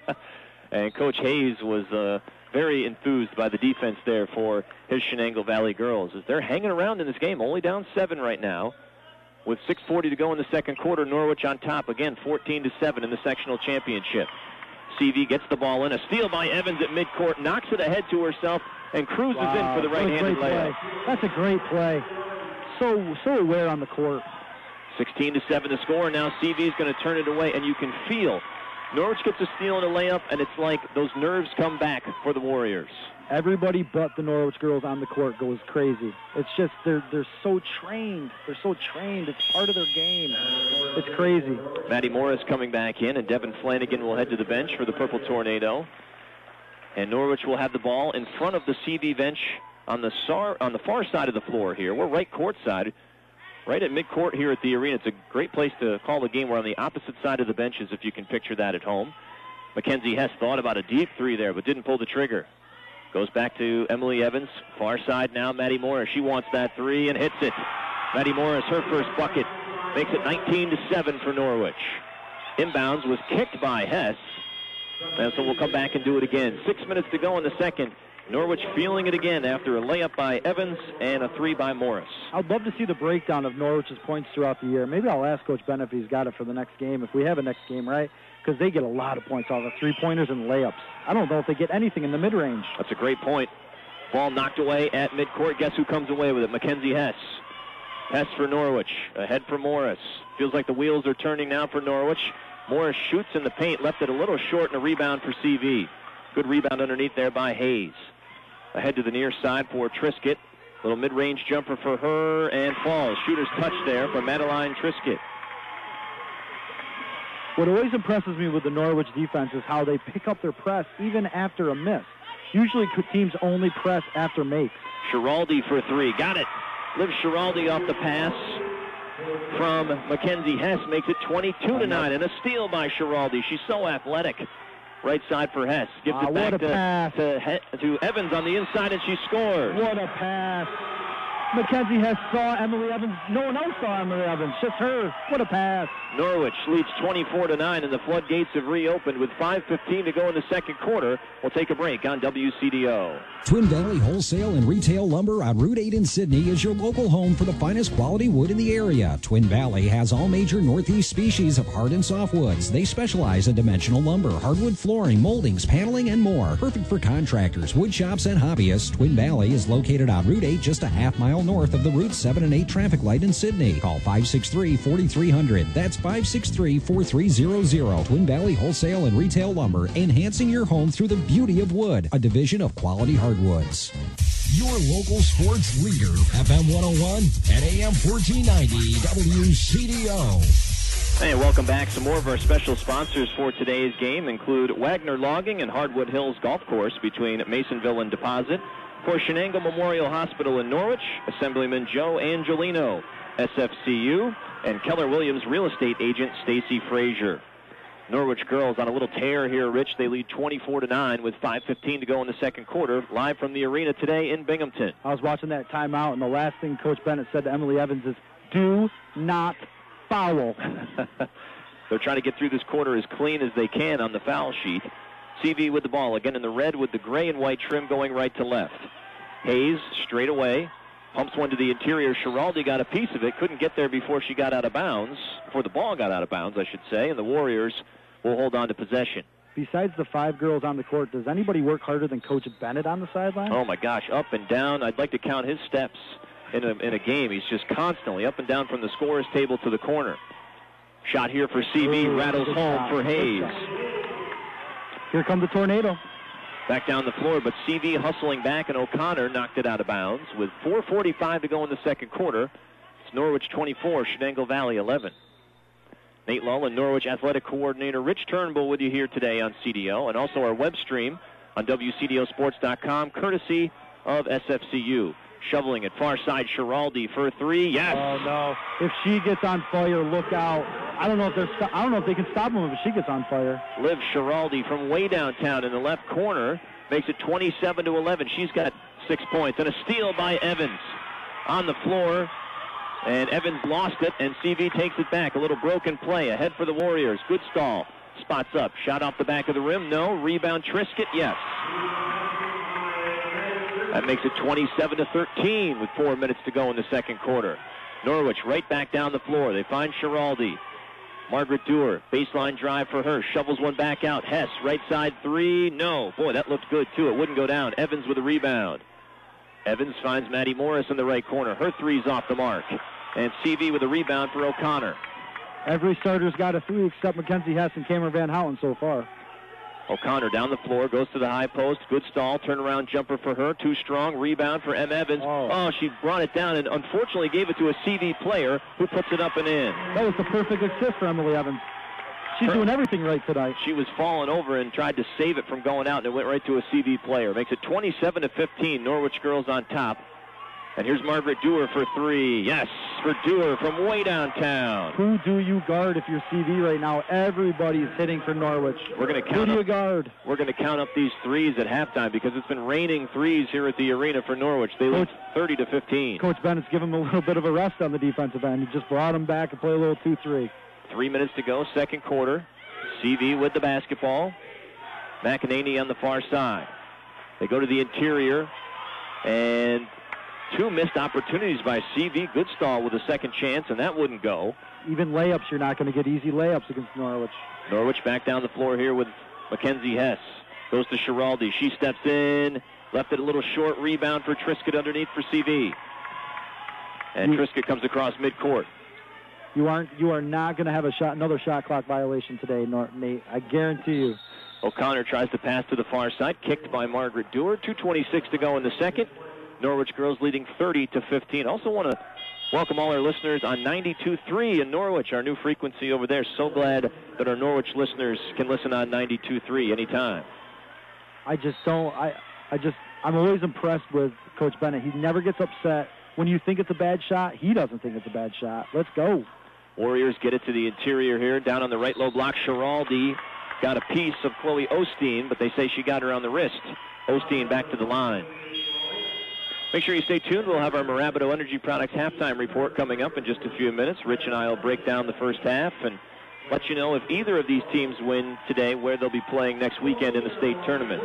And Coach Hayes was uh, very enthused by the defense there for his Shenango Valley girls, as they're hanging around in this game, only down seven right now. With six forty to go in the second quarter, Norwich on top again, fourteen to seven in the sectional championship. C V gets the ball in, a steal by Evans at midcourt, knocks it ahead to herself, and cruises wow. in for the right-handed layup. That's a great play. So so aware on the court. sixteen to seven the score. Now C V is going to turn it away, and you can feel Norwich gets a steal and a layup, and it's like those nerves come back for the Warriors. Everybody but the Norwich girls on the court goes crazy. It's just they're they're so trained. They're so trained. It's part of their game. It's crazy. Maddie Morris coming back in, and Devin Flanagan will head to the bench for the Purple Tornado. And Norwich will have the ball in front of the C V bench on the far, on the far side of the floor here. We're right court side, right at midcourt here at the arena. It's a great place to call the game. We're on the opposite side of the benches, if you can picture that at home. Mackenzie Hess thought about a deep three there, but didn't pull the trigger. Goes back to Emily Evans. Far side now, Maddie Morris. She wants that three and hits it. Maddie Morris, her first bucket. Makes it nineteen to seven for Norwich. Inbounds was kicked by Hess. And so we'll come back and do it again. Six minutes to go in the second. Norwich feeling it again after a layup by Evans and a three by Morris. I'd love to see the breakdown of Norwich's points throughout the year. Maybe I'll ask Coach Bennett if he's got it for the next game, if we have a next game, right? Because they get a lot of points off of three-pointers and layups. I don't know if they get anything in the mid-range. That's a great point. Ball knocked away at midcourt. Guess who comes away with it? Mackenzie Hess. Hess for Norwich. Ahead for Morris. Feels like the wheels are turning now for Norwich. Morris shoots in the paint. Left it a little short, and a rebound for C V. Good rebound underneath there by Hayes. Ahead to the near side for Triscutt. Little mid-range jumper for her, and falls. Shooter's touch there for Madeline Triscutt. What always impresses me with the Norwich defense is how they pick up their press even after a miss. Usually teams only press after makes. Schiraldi for three. Got it. Liv Schiraldi off the pass from Mackenzie Hess. Makes it twenty-two to nine. And a steal by Schiraldi. She's so athletic. Right side for Hess. Gives ah, it back what a to, pass. to, to Evans on the inside, and she scores. What a pass. Mackenzie Hess saw Emily Evans. No one else saw Emily Evans. Just her. What a pass. Norwich leads twenty-four to nine, and the floodgates have reopened with five fifteen to go in the second quarter. We'll take a break on W C D O. Twin Valley Wholesale and Retail Lumber on Route eight in Sydney is your local home for the finest quality wood in the area. Twin Valley has all major Northeast species of hard and soft woods. They specialize in dimensional lumber, hardwood flooring, moldings, paneling, and more. Perfect for contractors, wood shops, and hobbyists. Twin Valley is located on Route eight, just a half mile north of the Route seven and eight traffic light in Sydney. Call five six three, four three zero zero. That's five six three, four three zero zero. Twin Valley Wholesale and Retail Lumber, enhancing your home through the beauty of wood, a division of Quality Hardwoods. Your local sports leader, F M one oh one and A M fourteen ninety W C D O. Hey, welcome back. Some more of our special sponsors for today's game include Wagner Logging and Hardwood Hills Golf Course between Masonville and Deposit. For Shenango Memorial Hospital in Norwich, Assemblyman Joe Angelino, S F C U, and Keller Williams Real Estate Agent Stacy Frazier. Norwich girls on a little tear here, Rich. They lead twenty-four to nine with five fifteen to go in the second quarter. Live from the arena today in Binghamton. I was watching that timeout, and the last thing Coach Bennett said to Emily Evans is, do not foul. They're trying to get through this quarter as clean as they can on the foul sheet. C V with the ball, again in the red with the gray and white trim going right to left. Hayes straight away. Pumps one to the interior. Schiraldi got a piece of it. Couldn't get there before she got out of bounds. Before the ball got out of bounds, I should say. And the Warriors will hold on to possession. Besides the five girls on the court, does anybody work harder than Coach Bennett on the sideline? Oh, my gosh. Up and down. I'd like to count his steps in a, in a game. He's just constantly up and down from the scorer's table to the corner. Shot here for C V. Ooh, rattles home shot. for Hayes. Here come the tornado. Back down the floor, but C V hustling back, and O'Connor knocked it out of bounds with four forty-five to go in the second quarter. It's Norwich twenty-four, Shenango Valley eleven. Nate Lull and Norwich Athletic Coordinator Rich Turnbull with you here today on C D O, and also our web stream on W C D O sports dot com, courtesy of S F C U. Shoveling it far side, Schiraldi for three. Yes. Oh no! If she gets on fire, look out! I don't know if they're. St- I don't know if they can stop him if she gets on fire. Liv Schiraldi from way downtown in the left corner makes it twenty-seven to eleven. She's got six points and a steal by Evans on the floor, and Evans lost it, and C V takes it back. A little broken play ahead for the Warriors. Good stall. Spots up. Shot off the back of the rim. No. Rebound. Triscutt. Yes. That makes it twenty-seven to thirteen with four minutes to go in the second quarter. Norwich right back down the floor. They find Schiraldi. Margaret Dewar, baseline drive for her. Shovels one back out. Hess, right side three. No. Boy, that looked good, too. It wouldn't go down. Evans with a rebound. Evans finds Maddie Morris in the right corner. Her three's off the mark. And C V with a rebound for O'Connor. Every starter's got a three except Mackenzie Hess and Cameron Van Houten so far. O'Connor down the floor, goes to the high post. Good stall, turnaround jumper for her. Too strong, rebound for M. Evans. Oh. oh, she brought it down and unfortunately gave it to a C V player who puts it up and in. That was the perfect assist for Emily Evans. She's her, doing everything right tonight. She was falling over and tried to save it from going out, and it went right to a C V player. Makes it twenty-seven to fifteen. Norwich girls on top. And here's Margaret Dewar for three. Yes, for Dewar from way downtown. Who do you guard if you're C V right now? Everybody's hitting for Norwich. We're going to count. Who do you up, guard? We're going to count up these threes at halftime because it's been raining threes here at the arena for Norwich. They lead thirty to fifteen. Coach Bennett's given them a little bit of a rest on the defensive end. He just brought them back and play a little two three. Three minutes to go, second quarter. C V with the basketball. McEnany on the far side. They go to the interior, and two missed opportunities by C V. Good stall with a second chance, and that wouldn't go. Even layups, you're not going to get easy layups against Norwich. Norwich back down the floor here with Mackenzie Hess. Goes to Schiraldi. She steps in Left it a little short. Rebound for Triscuit underneath for C V. And You- Triscuit comes across midcourt. You aren't. You are not going to have a shot, another shot clock violation today, Nor- Nate. I guarantee you. O'Connor tries to pass to the far side. Kicked by Margaret Dewar. two twenty-six to go in the second. Norwich girls leading thirty to fifteen. Also want to welcome all our listeners on ninety-two point three in Norwich, our new frequency over there. So glad that our Norwich listeners can listen on ninety-two point three anytime. I just don't. I. I just. I'm always impressed with Coach Bennett. He never gets upset when you think it's a bad shot. He doesn't think it's a bad shot. Let's go. Warriors get it to the interior here. Down on the right low block, Schiraldi got a piece of Chloe Osteen, but they say she got her on the wrist. Osteen back to the line. Make sure you stay tuned. We'll have our Marabato Energy Products halftime report coming up in just a few minutes. Rich and I will break down the first half and let you know if either of these teams win today, where they'll be playing next weekend in the state tournament.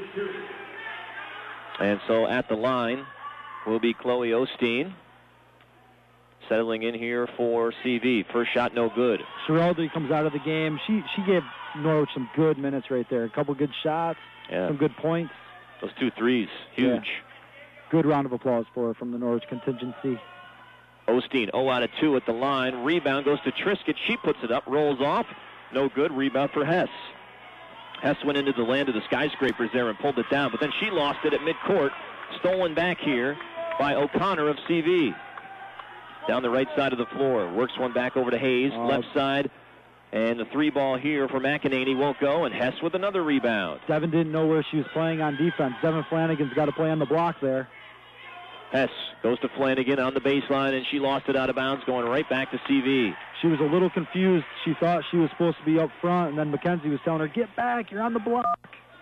And so at the line will be Chloe Osteen. Settling in here for C V. First shot, no good. Schiraldi comes out of the game. She she gave Norwich some good minutes right there. A couple good shots, Yeah. some good points. Those two threes, huge. Yeah. Good round of applause for her from the Norwich contingency. Osteen, oh out of two at the line. Rebound goes to Triscuit. She puts it up, rolls off. No good. Rebound for Hess. Hess went into the land of the skyscrapers there and pulled it down, but then she lost it at midcourt. Stolen back here by O'Connor of C V. Down the right side of the floor. Works one back over to Hayes. Uh, left side. And the three ball here for McEnany won't go, and Hess with another rebound. Devin didn't know where she was playing on defense. Devin Flanagan's got to play on the block there. Hess goes to Flanagan on the baseline, and she lost it out of bounds, going right back to C V. She was a little confused. She thought she was supposed to be up front, and then Mackenzie was telling her, get back, you're on the block.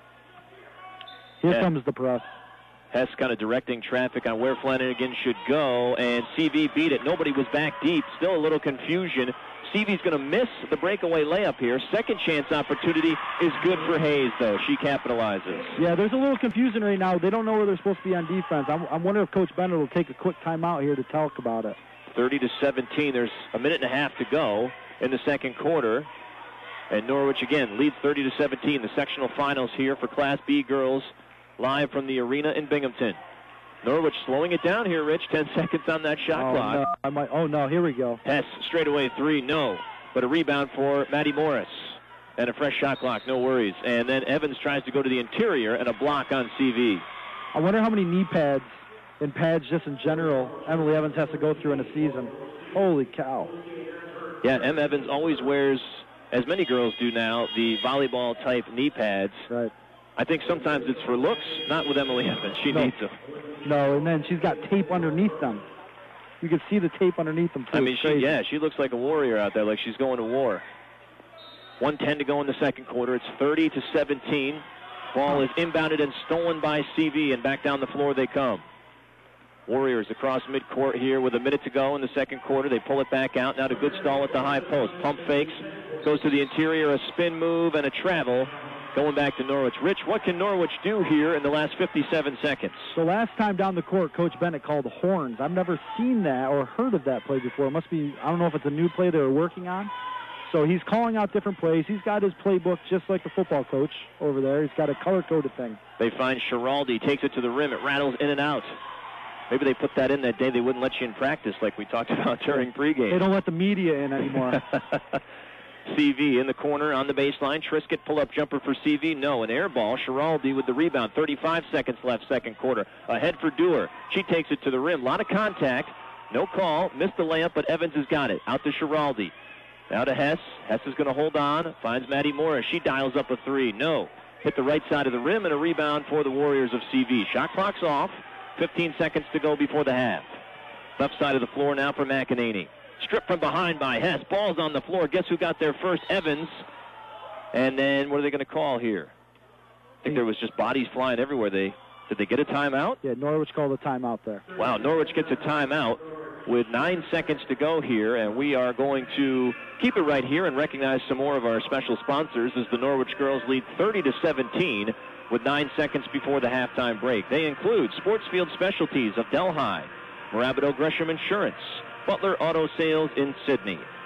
Here Yeah. comes the press. Hess kind of directing traffic on where Flanagan should go, and C V beat it. Nobody was back deep. Still a little confusion. C V's going to miss the breakaway layup here. Second chance opportunity is good for Hayes, though. She capitalizes. Yeah, there's a little confusion right now. They don't know where they're supposed to be on defense. I'm, I'm wondering if Coach Bennett will take a quick timeout here to talk about it. thirty to seventeen. There's a minute and a half to go in the second quarter. And Norwich, again, leads thirty to seventeen. The sectional finals here for Class B girls, live from the arena in Binghamton. Norwich slowing it down here, Rich. Ten seconds on that shot oh, clock. No, I might, oh, no, here we go. Hess, straightaway three, no. But a rebound for Maddie Morris. And a fresh shot clock, no worries. And then Evans tries to go to the interior, and a block on C V. I wonder how many knee pads and pads just in general Emily Evans has to go through in a season. Holy cow. Yeah, Em Evans always wears, as many girls do now, the volleyball-type knee pads. Right. I think sometimes it's for looks, not with Emily Evans. She No. needs them. No, and then she's got tape underneath them. You can see the tape underneath them, too. I mean, It's she, crazy. yeah, she looks like a warrior out there, like she's going to war. one ten to go in the second quarter. It's thirty to seventeen. Ball is inbounded and stolen by C V, and back down the floor they come. Warriors across midcourt here with a minute to go in the second quarter. They pull it back out. Now to good stall at the high post. Pump fakes. Goes to the interior, a spin move and a travel. Going back to Norwich. Rich, what can Norwich do here in the last fifty-seven seconds? The last time down the court, Coach Bennett called horns. I've never seen that or heard of that play before. It must be, I don't know if it's a new play they were working on. So he's calling out different plays. He's got his playbook just like the football coach over there. He's got a color-coded thing. They find Schiraldi, takes it to the rim. It rattles in and out. Maybe they put that in that day. They wouldn't let you in practice like we talked about during pregame. They don't let the media in anymore. C V in the corner on the baseline. Triscuit pull-up jumper for C V. No, an air ball. Schiraldi with the rebound. thirty-five seconds left, second quarter. Ahead for Dewar. She takes it to the rim. A lot of contact. No call. Missed the layup, but Evans has got it. Out to Schiraldi. Now to Hess. Hess is going to hold on. Finds Maddie Morris. She dials up a three. No. Hit the right side of the rim, and a rebound for the Warriors of C V. Shot clock's off. fifteen seconds to go before the half. Left side of the floor now for McEnany. Stripped from behind by Hess. Ball's on the floor. Guess who got there first? Evans. And then what are they going to call here? I think there was just bodies flying everywhere. They Did they get a timeout? Yeah, Norwich called a timeout there. Wow, Norwich gets a timeout with nine seconds to go here, and we are going to keep it right here and recognize some more of our special sponsors as the Norwich girls lead thirty to seventeen with nine seconds before the halftime break. They include Sportsfield Specialties of Delhi, Marabato Gresham Insurance, Butler Auto Sales in Sydney,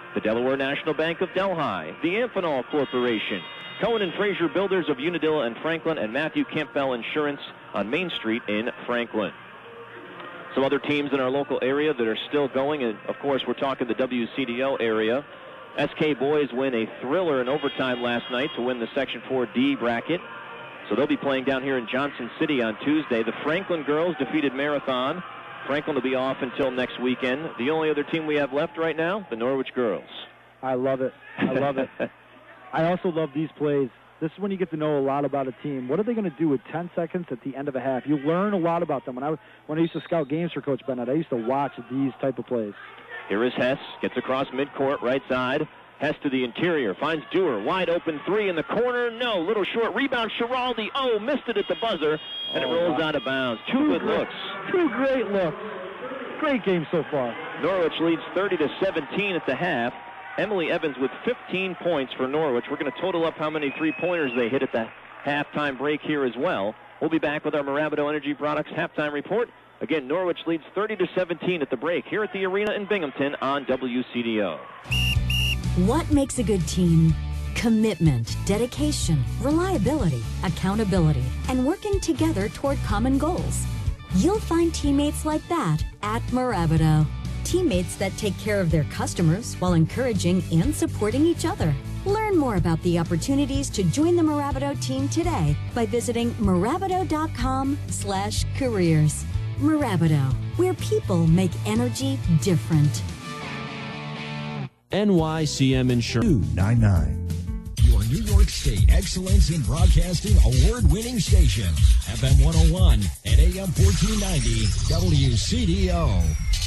the Delaware National Bank of Delhi, the Amphenol Corporation, Cohen and Fraser Builders of Unadilla and Franklin, and Matthew Campbell Insurance on Main Street in Franklin. Some other teams in our local area that are still going, and of course we're talking the W C D O area. S K boys win a thriller in overtime last night to win the Section four D bracket. So they'll be playing down here in Johnson City on Tuesday. The Franklin girls defeated Marathon. Franklin will be off until next weekend. The only other team we have left right now, the Norwich girls. I love it. I love it. I also love these plays. This is when you get to know a lot about a team. What are they going to do with ten seconds at the end of a half? You learn a lot about them. When I, when I used to scout games for Coach Bennett, I used to watch these type of plays. Here is Hess. Gets across midcourt, right side. Hess to the interior. Finds Dewar. Wide open three in the corner. No. Little short rebound. Schiraldi. Oh, missed it at the buzzer. And oh, it rolls wow. out of bounds. Two, Two good great, looks. Two great looks. Great game so far. Norwich leads thirty to seventeen at the half. Emily Evans with fifteen points for Norwich. We're going to total up how many three-pointers they hit at the halftime break here as well. We'll be back with our Marabito Energy Products halftime report. Again, Norwich leads thirty to seventeen at the break here at the arena in Binghamton on W C D O. What makes a good team? Commitment, dedication, reliability, accountability, and working together toward common goals. You'll find teammates like that at Marabito. Teammates that take care of their customers while encouraging and supporting each other. Learn more about the opportunities to join the Marabito team today by visiting marabito.com slash careers. Marabito, where people make energy different. N Y C M Insurance. two nine nine. Your New York State Excellence in Broadcasting award-winning station. F M one oh one and A M fourteen ninety W C D O.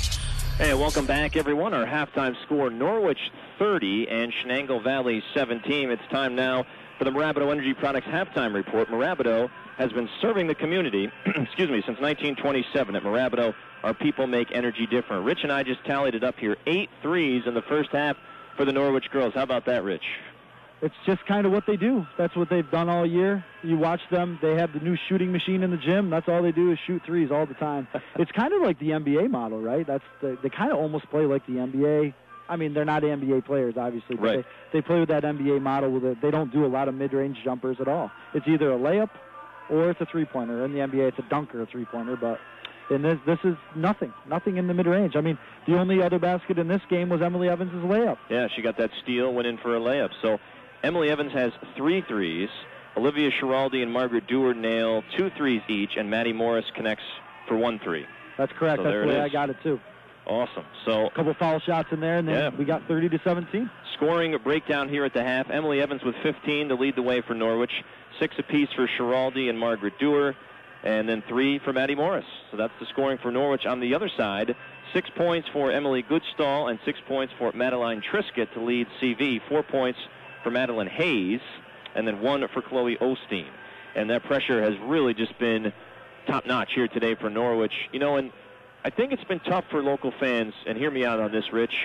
Hey, welcome back, everyone. Our halftime score, Norwich thirty and Shenango Valley seventeen. It's time now for the Marabito Energy Products halftime report. Marabito has been serving the community, excuse me, since nineteen twenty-seven. At Marabito, our people make energy different. Rich and I just tallied it up here. Eight threes in the first half for the Norwich girls. How about that, Rich? It's just kind of what they do. That's what they've done all year. You watch them. They have the new shooting machine in the gym. That's all they do is shoot threes all the time. It's kind of like the N B A model, right? That's the, they kind of almost play like the N B A. I mean, they're not N B A players, obviously, but right. they, they play with that N B A model. With it. They don't do a lot of mid-range jumpers at all. It's either a layup or it's a three-pointer. In the N B A, it's a dunk or a three-pointer, but in this, this is nothing, nothing in the mid-range. I mean, the only other basket in this game was Emily Evans' layup. Yeah, she got that steal, went in for a layup. So Emily Evans has three threes. Olivia Schiraldi and Margaret Dewar nail two threes each, and Maddie Morris connects for one three. That's correct. So That's there the it way is. I got it, too. Awesome. So a couple foul shots in there, and then yeah. we got thirty to seventeen. Scoring breakdown here at the half. Emily Evans with fifteen to lead the way for Norwich. Six apiece for Schiraldi and Margaret Dewar, and then three for Maddie Morris. So that's the scoring for Norwich. On the other side, six points for Emily Goodstall and six points for Madeline Triscutt to lead C V. Four points for Madeline Hayes, and then one for Chloe Osteen. And that pressure has really just been top-notch here today for Norwich. You know, and I think it's been tough for local fans, and hear me out on this, Rich.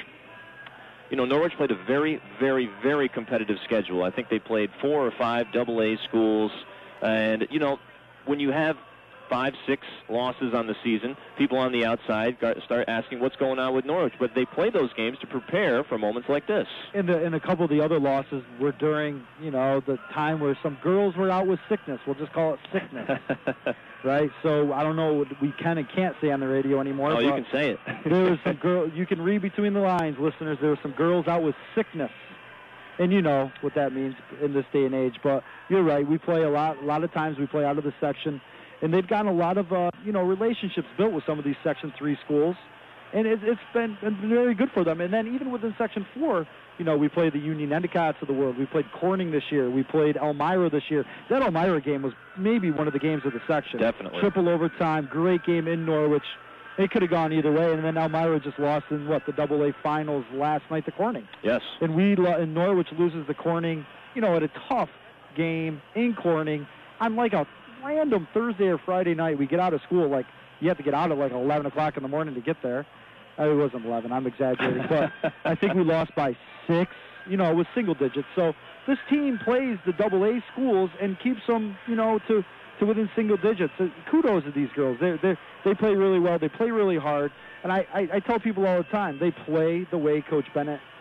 You know, Norwich played a very, very, very competitive schedule. I think they played four or five double-A schools. And, you know, when you have five, six losses on the season, people on the outside start asking what's going on with Norwich. But they play those games to prepare for moments like this. And, the, and a couple of the other losses were during, you know, the time where some girls were out with sickness. We'll just call it sickness. Right? So I don't know. We kind of can't say on the radio anymore. Oh, but you can say it. There was some girl. You can read between the lines, listeners. There were some girls out with sickness. And you know what that means in this day and age. But you're right. We play a lot. A lot of times we play out of the section. And they've gotten a lot of, uh, you know, relationships built with some of these Section three schools. And it, it's been, been very good for them. And then even within Section four, you know, we played the Union Endicotts of the world. We played Corning this year. We played Elmira this year. That Elmira game was maybe one of the games of the section. Definitely. Triple overtime, great game in Norwich. It could have gone either way. And then Elmira just lost in, what, the double A finals last night to Corning. Yes. And we and Norwich loses to Corning, you know, at a tough game in Corning. I'm like a random Thursday or Friday night. We get out of school, like, you have to get out at like eleven o'clock in the morning to get there. Uh, it wasn't eleven, I'm exaggerating, but I think we lost by six. You know, it was single digits. So this team plays the double A schools and keeps them, you know, to, to within single digits. So kudos to these girls. They they they play really well. They play really hard. And I, I, I tell people all the time, they play the way Coach Bennett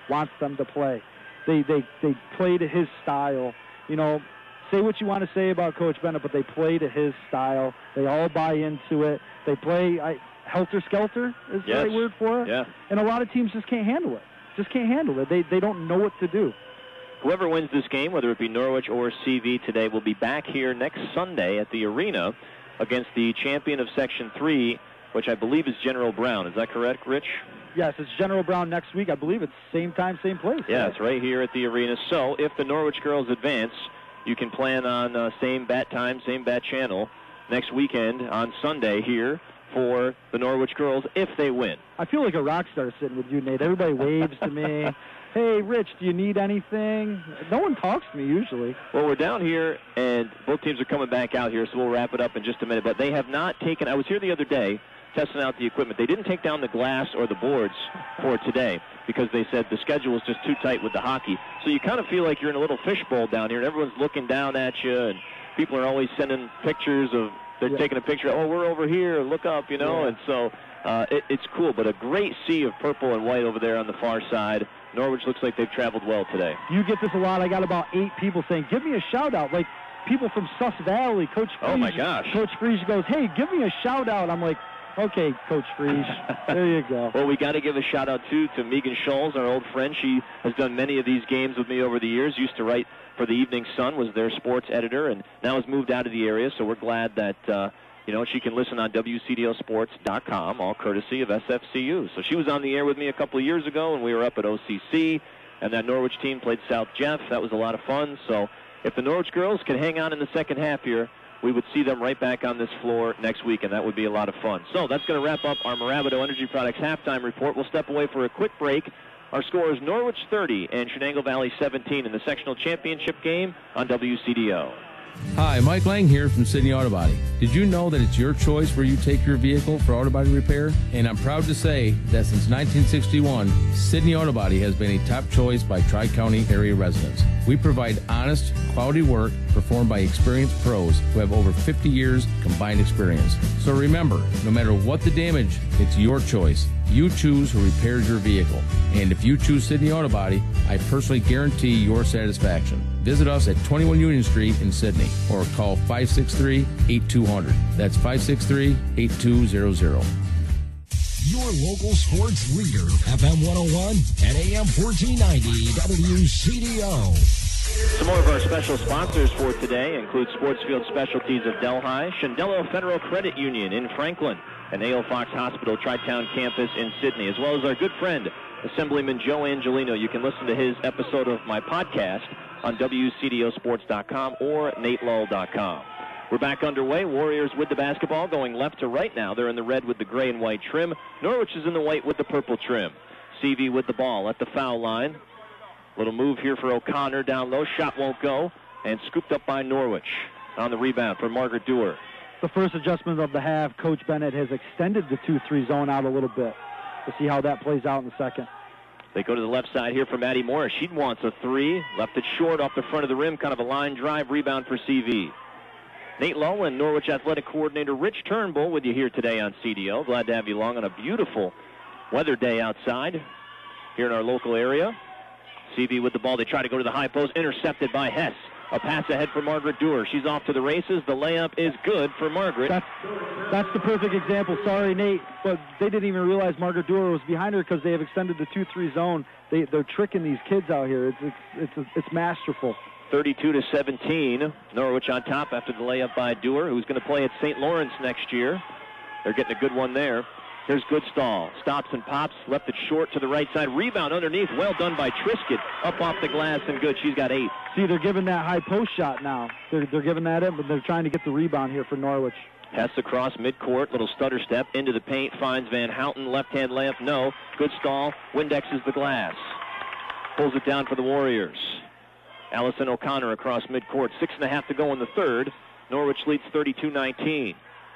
wants them to play. They they they play to his style. You know, say what you want to say about Coach Bennett, but they play to his style. They all buy into it. They play I, helter-skelter is the Yes. right word for it. Yeah. And a lot of teams just can't handle it. Just can't handle it. They they don't know what to do. Whoever wins this game, whether it be Norwich or C V today, will be back here next Sunday at the arena against the champion of Section three, which I believe is General Brown. Is that correct, Rich? Yes, it's General Brown next week. I believe it's same time, same place. Yeah, right? it's right here at the arena. So if the Norwich girls advance, you can plan on uh, same bat time, same bat channel next weekend on Sunday here for the Norwich girls if they win. I feel like a rock star sitting with you, Nate. Everybody waves to me. Hey, Rich, do you need anything? No one talks to me usually. Well, we're down here, and both teams are coming back out here, so we'll wrap it up in just a minute. But they have not taken – I was here the other day testing out the equipment. They didn't take down the glass or the boards for today because they said the schedule was just too tight with the hockey. So you kind of feel like you're in a little fishbowl down here, and everyone's looking down at you, and people are always sending pictures of – they're yeah. taking a picture, oh, we're over here, look up, you know. Yeah. And so uh, it, it's cool, but a great sea of purple and white over there on the far side. Norwich looks like they've traveled well today. You get this a lot. I got about eight people saying, give me a shout-out. Like, people from Sus Valley, Coach Friese. Oh, my gosh. Coach Friese goes, hey, give me a shout-out. I'm like, okay, Coach Friese. There you go. Well, we got to give a shout-out, too, to Megan Scholes, our old friend. She has done many of these games with me over the years, used to write for the Evening Sun, was their sports editor, and now has moved out of the area, so we're glad that uh, you know, she can listen on W C D O sports dot com, all courtesy of S F C U. So she was on the air with me a couple of years ago, and we were up at O C C, and that Norwich team played South Jeff. That was a lot of fun. So if the Norwich girls can hang on in the second half here, we would see them right back on this floor next week, and that would be a lot of fun. So that's going to wrap up our Moravito Energy Products halftime report. We'll step away for a quick break. Our score is Norwich thirty and Shenango Valley seventeen in the sectional championship game on W C D O. Hi, Mike Lang here from Sydney Auto Body. Did you know that it's your choice where you take your vehicle for auto body repair? And I'm proud to say that since nineteen sixty-one, Sydney Auto Body has been a top choice by Tri-County area residents. We provide honest, quality work performed by experienced pros who have over fifty years combined experience. So remember, no matter what the damage, it's your choice. You choose who repairs your vehicle. And if you choose Sydney Auto Body, I personally guarantee your satisfaction. Visit us at twenty-one Union Street in Sydney or call five six three, eight two zero zero. That's five six three, eight two zero zero. Your local sports leader, F M one oh one and A M fourteen ninety W C D O. Some more of our special sponsors for today include Sportsfield Specialties of Delhi, Shendello Federal Credit Union in Franklin, and A O Fox Hospital Tri-Town Campus in Sydney, as well as our good friend, Assemblyman Joe Angelino. You can listen to his episode of my podcast on W C D O sports dot com or Nate Lull dot com. We're back underway. Warriors with the basketball going left to right now. They're in the red with the gray and white trim. Norwich is in the white with the purple trim. C V with the ball at the foul line. Little move here for O'Connor down low. Shot won't go. And scooped up by Norwich. On the rebound for Margaret Dewar. The first adjustment of the half, Coach Bennett has extended the two three zone out a little bit. We'll see how that plays out in the second. They go to the left side here for Maddie Morris. She wants a three. Left it short off the front of the rim. Kind of a line drive rebound for C V. Nate Lull and Norwich Athletic Coordinator Rich Turnbull with you here today on C D O. Glad to have you along on a beautiful weather day outside here in our local area. C V with the ball. They try to go to the high post. Intercepted by Hess. A pass ahead for Margaret Dewar. She's off to the races. The layup is good for Margaret. That's, that's the perfect example. Sorry, Nate, but they didn't even realize Margaret Dewar was behind her because they have extended the two three zone. They, they're tricking these kids out here. It's, it's, it's, it's masterful. thirty-two to seventeen. Norwich on top after the layup by Dewar, who's going to play at Saint Lawrence next year. They're getting a good one there. Here's Goodstall. Stops and pops. Left it short to the right side. Rebound underneath. Well done by Trisket. Up off the glass and good. She's got eight. See, they're giving that high post shot now. They're, they're giving that in, but they're trying to get the rebound here for Norwich. Pass across midcourt. Little stutter step into the paint. Finds Van Houten. Left-hand layup. No. Goodstall. Windexes the glass. Pulls it down for the Warriors. Allison O'Connor across midcourt. Six and a half to go in the third. Norwich leads thirty-two nineteen.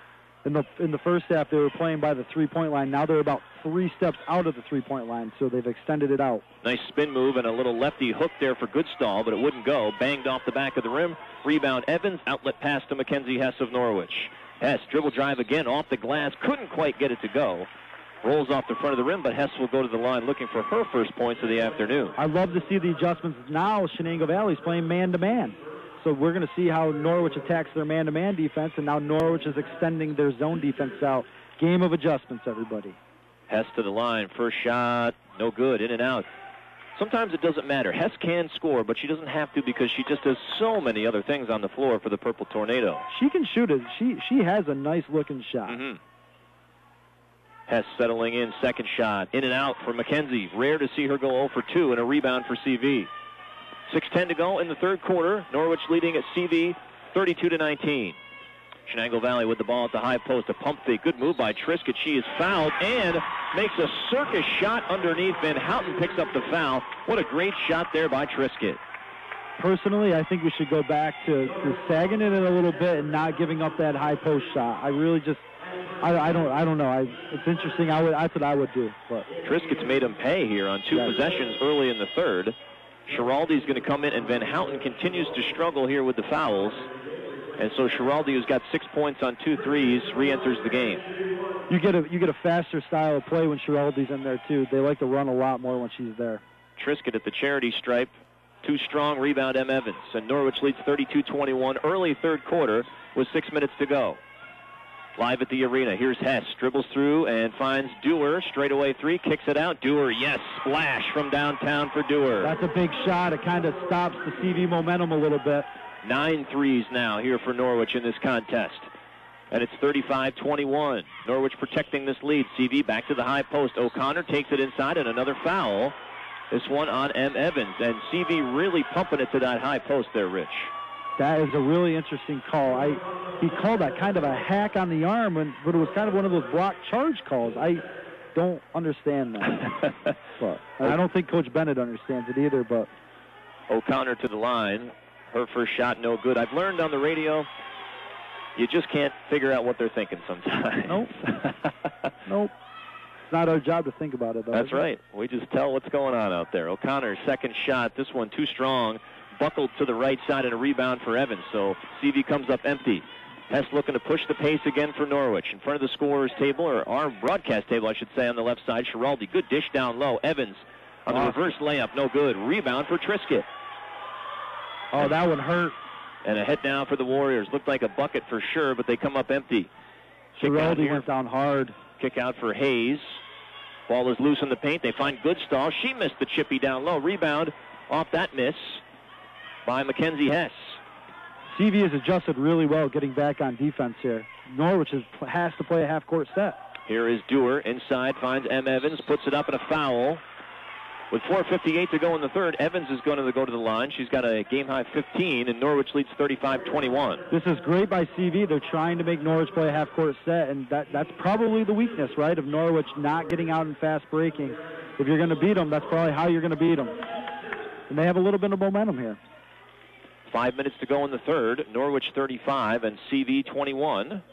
In the in the first half, they were playing by the three-point line. Now they're about three steps out of the three-point line, so they've extended it out. Nice spin move and a little lefty hook there for Goodstall, but it wouldn't go. Banged off the back of the rim. Rebound Evans. Outlet pass to Mackenzie Hess of Norwich. Hess, dribble drive again off the glass. Couldn't quite get it to go. rolls off the front of the rim, but Hess will go to the line looking for her first points of the afternoon. I love to see the adjustments. Now Shenango Valley's playing man-to-man. So we're going to see how Norwich attacks their man-to-man defense, and now Norwich is extending their zone defense out. Game of adjustments, everybody. Hess to the line. First shot, no good. In and out. Sometimes it doesn't matter. Hess can score, but she doesn't have to because she just does so many other things on the floor for the Purple Tornado. She can shoot it. She, she has a nice-looking shot. Mm-hmm. Hess settling in, second shot. In and out for McKenzie. Rare to see her go zero for two, and a rebound for C V. six ten to go in the third quarter. Norwich leading at C V thirty-two to nineteen. Shenango Valley with the ball at the high post. A pump fake. Good move by Triscutt. She is fouled and makes a circus shot underneath. Van Houten picks up the foul. What a great shot there by Triscutt. Personally, I think we should go back to, to sagging it a little bit and not giving up that high post shot. I really just, I, I don't, I don't know. I, it's interesting. I would, that's what I would do. But Triscutt's made him pay here on two yes. possessions early in the third. Schiraldi's going to come in, and Van Houten continues to struggle here with the fouls. And so Schiraldi, who's got six points on two threes, re-enters the game. You get a you get a faster style of play when Schiraldi's in there too. They like to run a lot more when she's there. Triscutt at the charity stripe. Too strong, rebound M. Evans. And Norwich leads thirty-two twenty-one. Early third quarter with six minutes to go. Live at the arena. Here's Hess. Dribbles through and finds Dewar. Straightaway three. Kicks it out. Dewar, yes. Splash from downtown for Dewar. That's a big shot. It kind of stops the C V momentum a little bit. Nine threes now here for Norwich in this contest. And it's thirty-five twenty-one. Norwich protecting this lead. C V back to the high post. O'Connor takes it inside, and another foul. This one on M. Evans. And C V really pumping it to that high post there, Rich. That is a really interesting call. I He called that kind of a hack on the arm, and, but it was kind of one of those block charge calls. I don't understand that. but I don't think Coach Bennett understands it either. But O'Connor to the line. Her first shot, no good. I've learned on the radio, you just can't figure out what they're thinking sometimes. Nope. Nope. It's not our job to think about it, though. That's right. We just tell what's going on out there. O'Connor's second shot, this one too strong. Buckled to the right side and a rebound for Evans. So C V comes up empty. Hess looking to push the pace again for Norwich. In front of the scorer's table, or our broadcast table, I should say, on the left side. Schiraldi, good dish down low. Evans on the reverse layup, no good. Rebound for Triscutt. Oh, that one hurt. And a head down for the Warriors. Looked like a bucket for sure, but they come up empty. Schiraldi went down hard. Kick out for Hayes. Ball is loose in the paint. They find Goodstall. She missed the chippy down low. Rebound off that miss by Mackenzie Hess. C V has adjusted really well getting back on defense here. Norwich is, has to play a half-court set. Here is Dewar inside, finds M. Evans, puts it up in a foul. With four fifty-eight to go in the third, Evans is going to go to the line. She's got a game-high fifteen, and Norwich leads thirty-five twenty-one. This is great by C V. They're trying to make Norwich play a half-court set, and that, that's probably the weakness, right, of Norwich not getting out and fast breaking. If you're going to beat them, that's probably how you're going to beat them. And they have a little bit of momentum here. Five minutes to go in the third. Norwich thirty-five and C V twenty-one.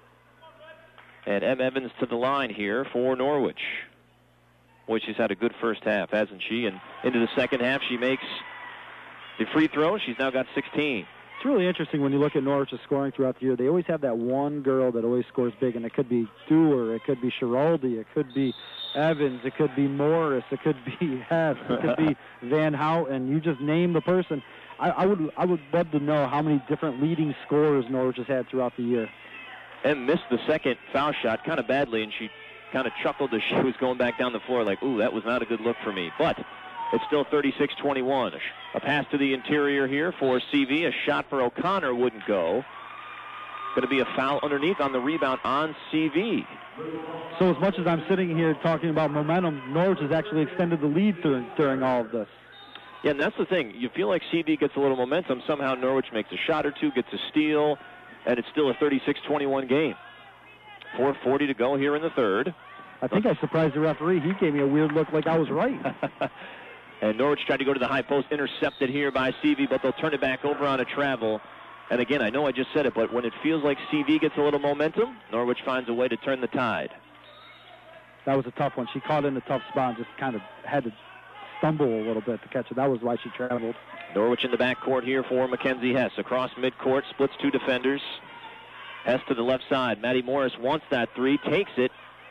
And M. Evans to the line here for Norwich. Boy, she's had a good first half, hasn't she? And into the second half, she makes the free throw. She's now got sixteen. It's really interesting when you look at Norwich's scoring throughout the year. They always have that one girl that always scores big, and it could be Dewar, it could be Schiraldi, it could be Evans, it could be Morris, it could be Hess, it could be Van Houten. You just name the person. I, I would I would love to know how many different leading scorers Norwich has had throughout the year. And missed the second foul shot kind of badly, and she kind of chuckled as she was going back down the floor like, ooh, that was not a good look for me. But it's still thirty-six twenty-one. A pass to the interior here for C V. A shot for O'Connor wouldn't go. Going to be a foul underneath on the rebound on C V. So as much as I'm sitting here talking about momentum, Norwich has actually extended the lead during, during all of this. Yeah, and that's the thing. You feel like C V gets a little momentum. Somehow Norwich makes a shot or two, gets a steal, and it's still a thirty-six twenty-one game. four forty to go here in the third. I think I surprised the referee. He gave me a weird look like I was right. And Norwich tried to go to the high post, intercepted here by C V, but they'll turn it back over on a travel. And again, I know I just said it, but when it feels like C V gets a little momentum, Norwich finds a way to turn the tide. That was a tough one. She caught in a tough spot and just kind of had to stumble a little bit to catch it. That was why she traveled. Norwich in the backcourt here for Mackenzie Hess. Across midcourt, splits two defenders. Hess to the left side. Maddie Morris wants that three, takes it,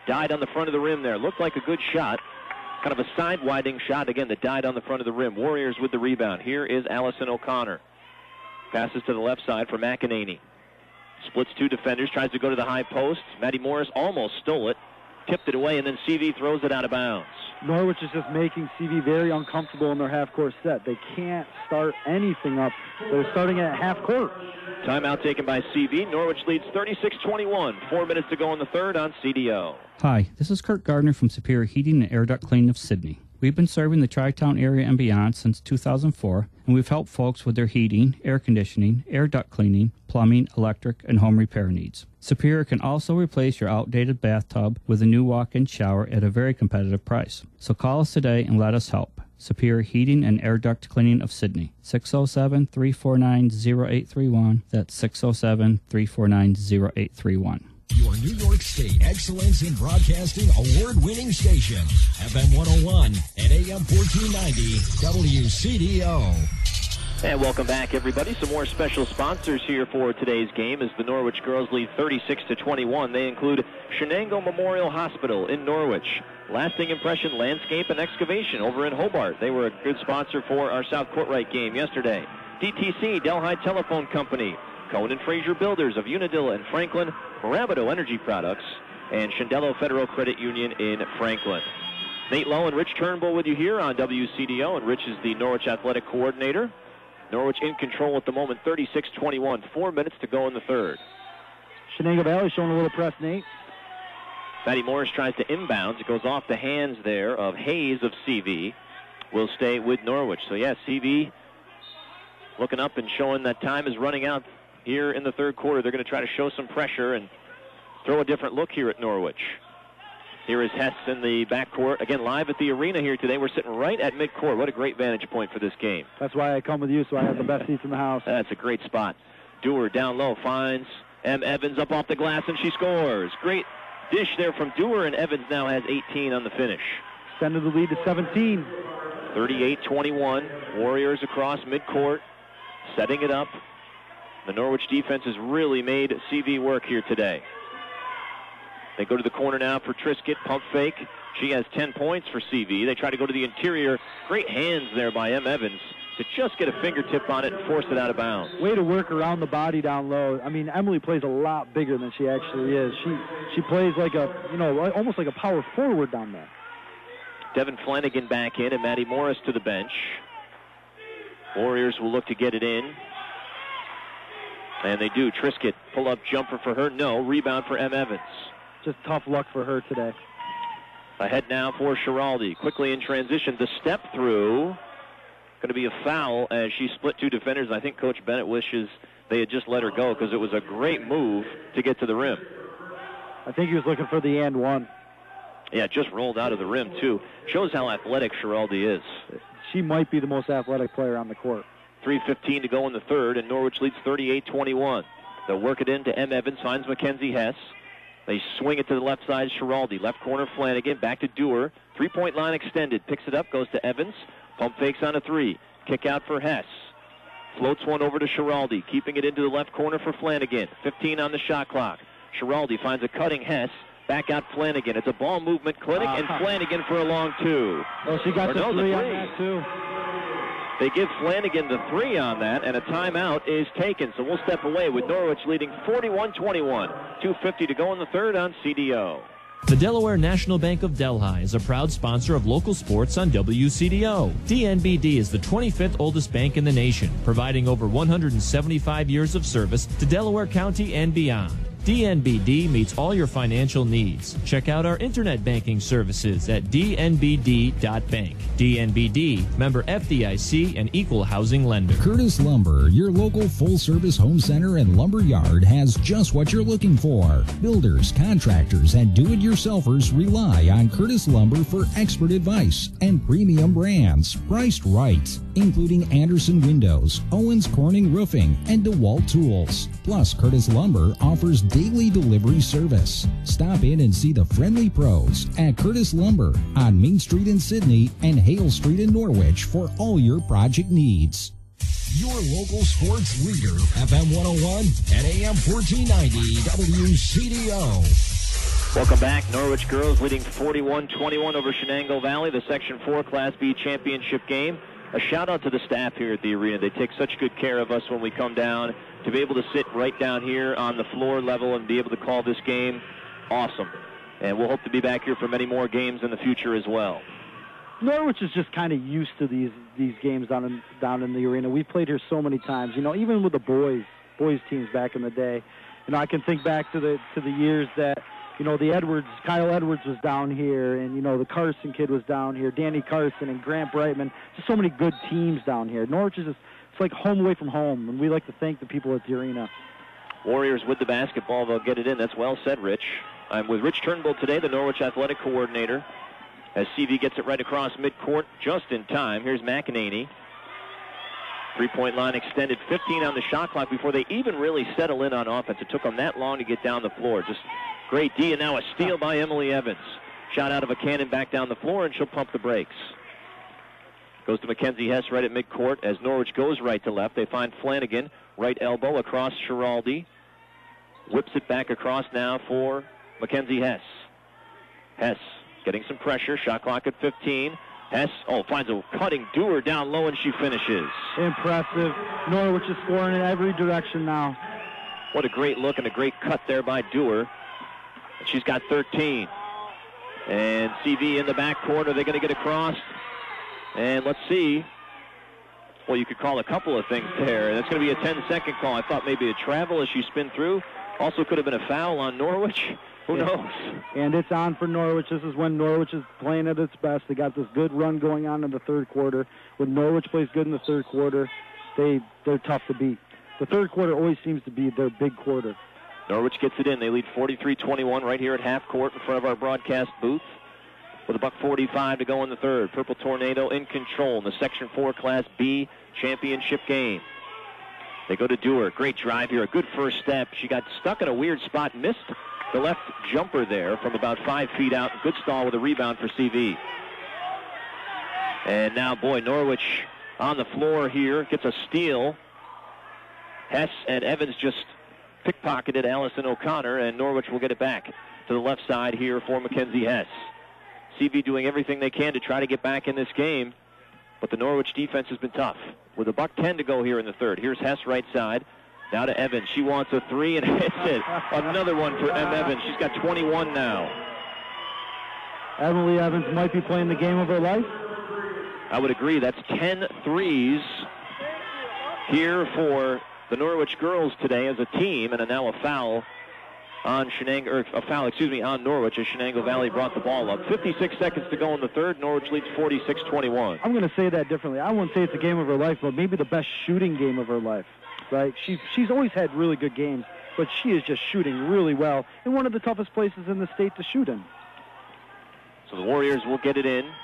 died on the front of the rim there. Looked like a good shot. Kind of a side-winding shot, again, that died on the front of the rim. Warriors with the rebound. Here is Allison O'Connor. Passes to the left side for McEnany. Splits two defenders, tries to go to the high post. Maddie Morris almost stole it. Tipped it away, and then C V throws it out of bounds. Norwich is just making C V very uncomfortable in their half-court set. They can't start anything up. They're starting at half-court. Timeout taken by C V. Norwich leads thirty-six twenty-one. Four minutes to go in the third on C D O. Hi, this is Kurt Gardner from Superior Heating and Air Duct Cleaning of Sydney. We've been serving the Tri-Town area and beyond since two thousand four, and we've helped folks with their heating, air conditioning, air duct cleaning, plumbing, electric, and home repair needs. Superior can also replace your outdated bathtub with a new walk-in shower at a very competitive price. So call us today and let us help. Superior Heating and Air Duct Cleaning of Sydney. six oh seven, three four nine, oh eight three one. That's six oh seven, three four nine, oh eight three one. Your New York State Excellence in Broadcasting award-winning station. F M one oh one and A M fourteen ninety W C D O. And welcome back, everybody. Some more special sponsors here for today's game as the Norwich girls lead thirty-six to twenty-one. They include Shenango Memorial Hospital in Norwich, Lasting Impression Landscape and Excavation over in Hobart. They were a good sponsor for our South Courtright game yesterday. D T C, Delhi Telephone Company, Cohen and Fraser Builders of Unadilla and Franklin, Marabido Energy Products, and Shendello Federal Credit Union in Franklin. Nate Lowe and Rich Turnbull with you here on W C D O, and Rich is the Norwich Athletic Coordinator. Norwich in control at the moment, thirty-six twenty-one. Four minutes to go in the third. Shenango Valley showing a little press, Nate. Maddie Morris tries to inbounds. It goes off the hands there of Hayes of C V. Will stay with Norwich. So, yeah, C V looking up and showing that time is running out here in the third quarter. They're going to try to show some pressure and throw a different look here at Norwich. Here is Hess in the backcourt. Again, live at the arena here today. We're sitting right at midcourt. What a great vantage point for this game. That's why I come with you, so I have the best seats in the house. That's a great spot. Dewar down low finds M. Evans up off the glass, and she scores. Great dish there from Dewar, and Evans now has eighteen on the finish. Extended the lead to seventeen. thirty-eight twenty-one. Warriors across midcourt, setting it up. The Norwich defense has really made C V work here today. They go to the corner now for Triscutt. Pump fake. She has ten points for C V. They try to go to the interior. Great hands there by M. Evans to just get a fingertip on it and force it out of bounds. Way to work around the body down low. I mean, Emily plays a lot bigger than she actually is. She she plays like a, you know, almost like a power forward down there. Devin Flanagan back in and Maddie Morris to the bench. Warriors will look to get it in. And they do. Triscutt, pull-up jumper for her. No. Rebound for M. Evans. Just tough luck for her today. Ahead now for Schiraldi. Quickly in transition. The step through. Going to be a foul as she split two defenders. I think Coach Bennett wishes they had just let her go because it was a great move to get to the rim. I think he was looking for the and one. Yeah, just rolled out of the rim, too. Shows how athletic Schiraldi is. She might be the most athletic player on the court. three fifteen to go in the third, and Norwich leads thirty-eight twenty-one. They'll work it into M. Evans, finds Mackenzie Hess. They swing it to the left side, Schiraldi. Left corner, Flanagan. Back to Dewar. Three-point line extended. Picks it up, goes to Evans. Pump fakes on a three. Kick out for Hess. Floats one over to Schiraldi. Keeping it into the left corner for Flanagan. fifteen on the shot clock. Schiraldi finds a cutting Hess. Back out Flanagan. It's a ball movement clinic, uh-huh. and Flanagan for a long two. Well, she got or the, no, three the on three that, too. They give Flanagan the three on that, and a timeout is taken. So we'll step away with Norwich leading forty-one twenty-one. two fifty to go in the third on C D O. The Delaware National Bank of Delhi is a proud sponsor of local sports on W C D O. D N B D is the twenty-fifth oldest bank in the nation, providing over one hundred seventy-five years of service to Delaware County and beyond. D N B D meets all your financial needs. Check out our internet banking services at d n b d dot bank. D N B D, member F D I C and equal housing lender. Curtis Lumber, your local full-service home center and lumber yard, has just what you're looking for. Builders, contractors, and do-it-yourselfers rely on Curtis Lumber for expert advice and premium brands priced right, including Anderson Windows, Owens Corning Roofing, and DeWalt Tools. Plus, Curtis Lumber offers daily delivery service. Stop in and see the friendly pros at Curtis Lumber on Main Street in Sydney and Hale Street in Norwich for all your project needs. Your local sports leader, F M one oh one and A M fourteen ninety W C D O. Welcome back. Norwich girls leading forty-one twenty-one over Shenango Valley, the Section four Class B championship game. A shout-out to the staff here at the arena. They take such good care of us when we come down. To be able to sit right down here on the floor level and be able to call this game, awesome. And we'll hope to be back here for many more games in the future as well. Norwich is just kind of used to these these games down in down in the arena. We played here so many times. You know, even with the boys boys teams back in the day. You know, I can think back to the to the years that, you know, the Edwards, Kyle Edwards was down here, and, you know, the Carson kid was down here, Danny Carson and Grant Brightman. Just so many good teams down here. Norwich is just, it's like home away from home, and we like to thank the people at the arena. Warriors with the basketball. They'll get it in. That's well said, Rich. I'm with Rich Turnbull today, the Norwich athletic coordinator, as C V gets it right across midcourt just in time. Here's McEnany. Three-point line extended, fifteen on the shot clock before they even really settle in on offense. It took them that long to get down the floor. Just great D, and now a steal by Emily Evans. Shot out of a cannon back down the floor, and she'll pump the brakes. Goes to Mackenzie Hess right at midcourt as Norwich goes right to left. They find Flanagan, right elbow across Schiraldi. Whips it back across now for Mackenzie Hess. Hess getting some pressure. Shot clock at fifteen. Hess, oh, finds a cutting Dewar down low, and she finishes. Impressive. Norwich is scoring in every direction now. What a great look and a great cut there by Dewar. And she's got thirteen. And C V in the backcourt. Are they going to get across? And let's see. Well, you could call a couple of things there. That's going to be a ten-second call. I thought maybe a travel as she spin through. Also could have been a foul on Norwich. Who yeah. knows? And it's on for Norwich. This is when Norwich is playing at its best. They got this good run going on in the third quarter. When Norwich plays good in the third quarter, they, they're tough to beat. The third quarter always seems to be their big quarter. Norwich gets it in. They lead forty-three twenty-one right here at half court in front of our broadcast booth. With a buck forty-five to go in the third. Purple Tornado in control in the Section four Class B championship game. They go to Dewar. Great drive here. A good first step. She got stuck in a weird spot. Missed the left jumper there from about five feet out. Good stall with a rebound for C V. And now, boy, Norwich on the floor here. Gets a steal. Hess and Evans just pickpocketed Allison O'Connor, and Norwich will get it back to the left side here for Mackenzie Hess. C V doing everything they can to try to get back in this game, but the Norwich defense has been tough. With a buck ten to go here in the third. Here's Hess right side. Now to Evans. She wants a three, and hits it. Another one for Em Evans. She's got twenty-one now. Emily Evans might be playing the game of her life. I would agree. That's ten threes here for the Norwich girls today as a team, and now a foul on Shenango, or a foul, excuse me, on Norwich as Shenango Valley brought the ball up. fifty-six seconds to go in the third. Norwich leads forty-six twenty-one. I'm going to say that differently. I won't say it's a game of her life, but maybe the best shooting game of her life. Right? She, she's always had really good games, but she is just shooting really well in one of the toughest places in the state to shoot in. So the Warriors will get it in.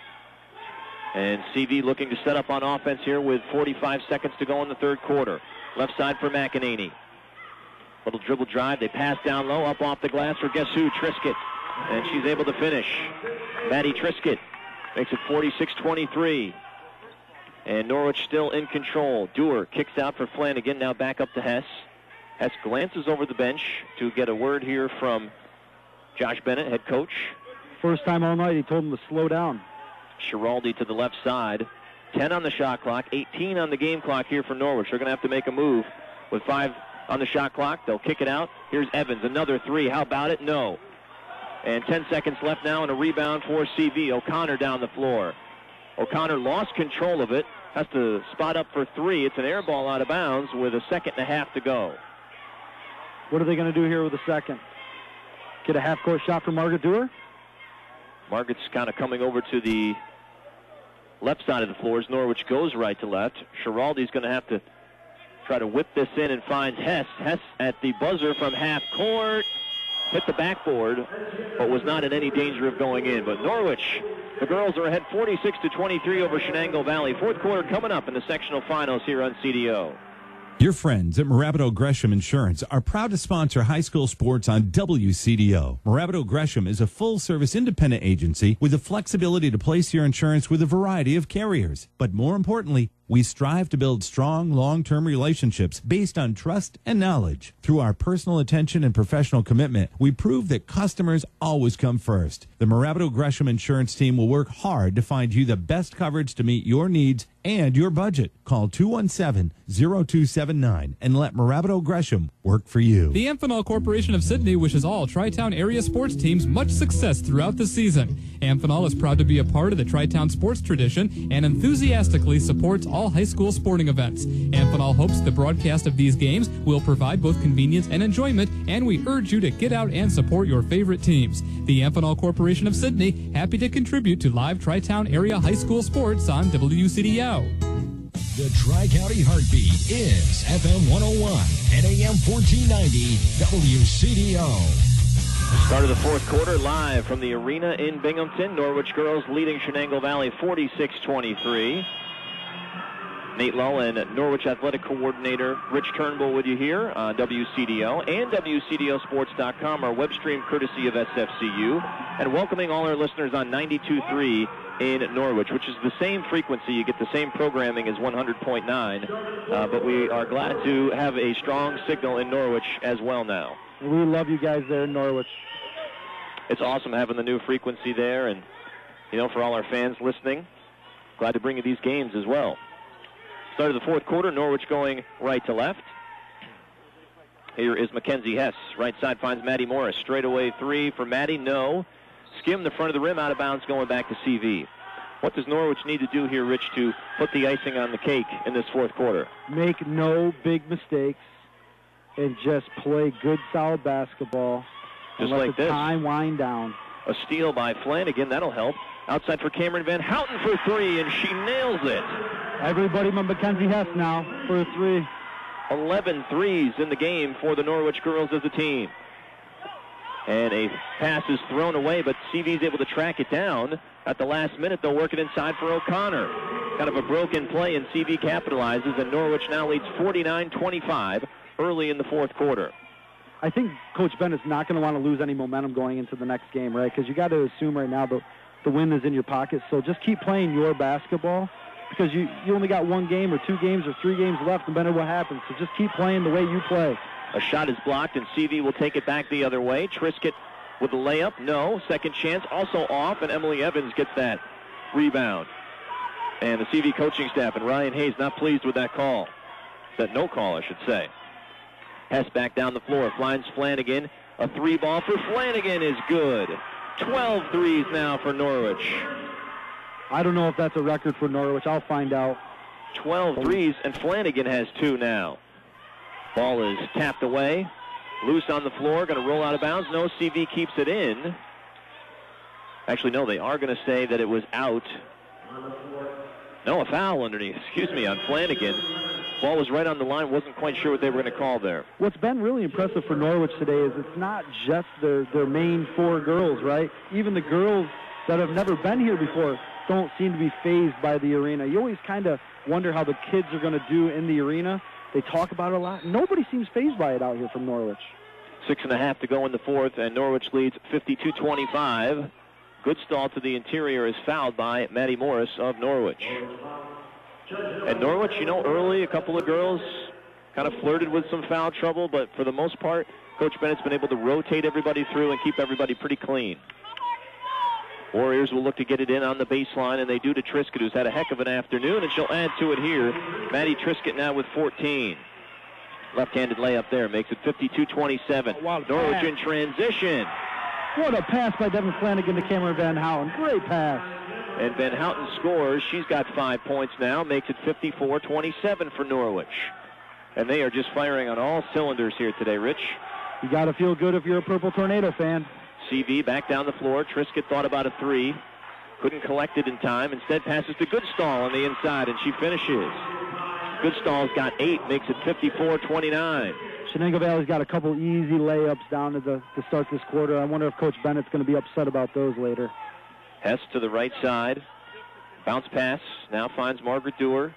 And C V looking to set up on offense here with forty-five seconds to go in the third quarter. Left side for McEnany. Little dribble drive. They pass down low, up off the glass for guess who? Triscutt. And she's able to finish. Maddie Triscutt makes it forty-six twenty-three. And Norwich still in control. Dewar kicks out for Flanagan. Now back up to Hess. Hess glances over the bench to get a word here from Josh Bennett, head coach. First time all night, he told him to slow down. Schiraldi to the left side. ten on the shot clock, eighteen on the game clock here for Norwich. They're going to have to make a move with five on the shot clock. They'll kick it out. Here's Evans, another three. How about it? No. And ten seconds left now, and a rebound for C V. O'Connor down the floor. O'Connor lost control of it. Has to spot up for three. It's an air ball out of bounds with a second and a half to go. What are they going to do here with a second? Get a half-court shot for Margaret Dewar? Margaret's kind of coming over to the left side of the floor as Norwich goes right to left. Schiraldi's going to have to try to whip this in and finds Hess. Hess at the buzzer from half court. Hit the backboard, but was not in any danger of going in. But Norwich, the girls are ahead forty-six to twenty-three over Shenango Valley. Fourth quarter coming up in the sectional finals here on C D O. Your friends at Marabito Gresham Insurance are proud to sponsor high school sports on W C D O. Marabito Gresham is a full-service independent agency with the flexibility to place your insurance with a variety of carriers. But more importantly, We strive to build strong, long-term relationships based on trust and knowledge. Through our personal attention and professional commitment, we prove that customers always come first. The Marabito Gresham Insurance Team will work hard to find you the best coverage to meet your needs and your budget. Call two one seven, zero two seven nine and let Marabito Gresham work for you. The Amphenol Corporation of Sydney wishes all Tri-Town area sports teams much success throughout the season. Amphenol is proud to be a part of the Tri-Town sports tradition and enthusiastically supports all high school sporting events. Amphenol hopes the broadcast of these games will provide both convenience and enjoyment, and we urge you to get out and support your favorite teams. The Amphenol Corporation of Sydney, happy to contribute to live Tri-Town area high school sports on W C D O. The Tri-County Heartbeat is F M one oh one and A M fourteen ninety W C D O. Start of the fourth quarter live from the arena in Binghamton. Norwich girls leading Shenango Valley forty-six twenty-three. Nate Lowe and Norwich Athletic Coordinator Rich Turnbull with you here on W C D O and W C D O sports dot com, our web stream courtesy of S F C U, and welcoming all our listeners on ninety-two point three in Norwich, which is the same frequency. You get the same programming as one hundred point nine, uh, but we are glad to have a strong signal in Norwich as well now. We love you guys there in Norwich. It's awesome having the new frequency there, and, you know, for all our fans listening, glad to bring you these games as well. Start of the fourth quarter, Norwich going right to left. Here is Mackenzie Hess. Right side finds Maddie Morris. Straight away three for Maddie. No. Skim the front of the rim, out of bounds, going back to C V. What does Norwich need to do here, Rich, to put the icing on the cake in this fourth quarter? Make no big mistakes and just play good, solid basketball. Just and let like the this. time wind down. A steal by Flanagan. That'll help. Outside for Cameron Van Houten for three, and she nails it. Everybody but Mackenzie Hess now for a three. eleven threes in the game for the Norwich girls as a team. And a pass is thrown away, but C V's able to track it down. At the last minute, they'll work it inside for O'Connor. Kind of a broken play, and C V capitalizes, and Norwich now leads forty-nine twenty-five early in the fourth quarter. I think Coach Bennett's not going to want to lose any momentum going into the next game, right? Because you got to assume right now the, the win is in your pocket. So just keep playing your basketball, because you, you only got one game or two games or three games left, and Bennett what happens. So just keep playing the way you play. A shot is blocked, and C V will take it back the other way. Triscutt with the layup. No. Second chance also off, and Emily Evans gets that rebound. And the C V coaching staff and Ryan Hayes not pleased with that call. That no call, I should say. Hess back down the floor. Finds Flanagan. A three ball for Flanagan is good. twelve threes now for Norwich. I don't know if that's a record for Norwich. I'll find out. twelve threes, and Flanagan has two now. Ball is tapped away. Loose on the floor. Going to roll out of bounds. No, C V keeps it in. Actually, no, they are going to say that it was out. No, a foul underneath. Excuse me, on Flanagan. Ball was right on the line. Wasn't quite sure what they were going to call there. What's been really impressive for Norwich today is it's not just their, their main four girls, right? Even the girls that have never been here before don't seem to be fazed by the arena. You always kind of wonder how the kids are going to do in the arena. They talk about it a lot. Nobody seems fazed by it out here from Norwich. Six and a half to go in the fourth, and Norwich leads fifty-two twenty-five. Good stall to the interior is fouled by Maddie Morris of Norwich. And Norwich, you know, early, a couple of girls kind of flirted with some foul trouble, but for the most part, Coach Bennett's been able to rotate everybody through and keep everybody pretty clean. Warriors will look to get it in on the baseline, and they do to Triscutt, who's had a heck of an afternoon, and she'll add to it here. Maddie Triscutt now with fourteen. Left-handed layup there makes it fifty-two twenty-seven. Oh, wow, Norwich pass in transition. What a pass by Devin Flanagan to Cameron Van Houten. Great pass. And Van Houten scores. She's got five points now, makes it fifty-four twenty-seven for Norwich. And they are just firing on all cylinders here today, Rich. You got to feel good if you're a Purple Tornado fan. C V back down the floor. Triscutt thought about a three. Couldn't collect it in time. Instead passes to Goodstall on the inside, and she finishes. Goodstall's got eight, makes it fifty-four twenty-nine. Shenango Valley's got a couple easy layups down to, the, to start this quarter. I wonder if Coach Bennett's going to be upset about those later. Hess to the right side. Bounce pass. Now finds Margaret Dewar.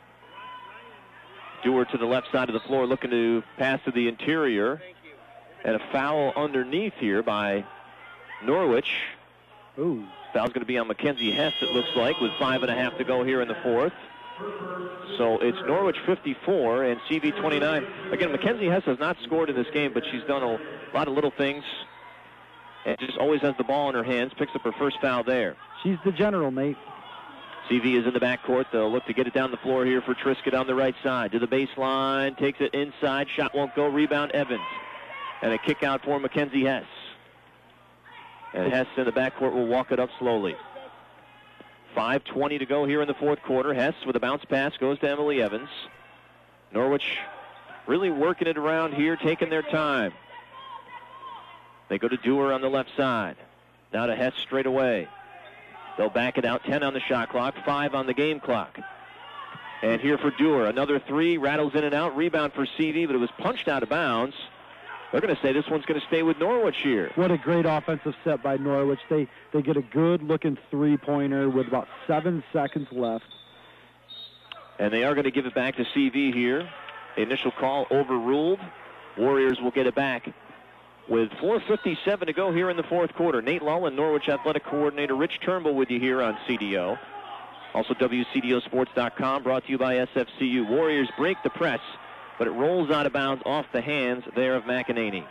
Dewar to the left side of the floor, looking to pass to the interior. And a foul underneath here by Norwich. Ooh. Foul's going to be on Mackenzie Hess, it looks like, with five and a half to go here in the fourth. So it's Norwich fifty-four and C V twenty-nine. Again, Mackenzie Hess has not scored in this game, but she's done a lot of little things. And just always has the ball in her hands, picks up her first foul there. She's the general, Nate. C V is in the backcourt. They'll look to get it down the floor here for Triscutt on the right side. To the baseline, takes it inside. Shot won't go. Rebound, Evans. And a kick out for Mackenzie Hess. And Hess in the backcourt will walk it up slowly. five twenty to go here in the fourth quarter. Hess with a bounce pass goes to Emily Evans. Norwich really working it around here, taking their time. They go to Dewar on the left side. Now to Hess straight away. They'll back it out. ten on the shot clock, five on the game clock. And here for Dewar, another three, rattles in and out. Rebound for C V, but it was punched out of bounds. They're going to say this one's going to stay with Norwich here. What a great offensive set by Norwich. They they get a good-looking three-pointer with about seven seconds left. And they are going to give it back to C V here. The initial call overruled. Warriors will get it back with four fifty-seven to go here in the fourth quarter. Nate Lull and Norwich Athletic Coordinator Rich Turnbull with you here on C D O. Also W C D O Sports dot com, brought to you by S F C U. Warriors break the press, but it rolls out of bounds off the hands there of McEnany.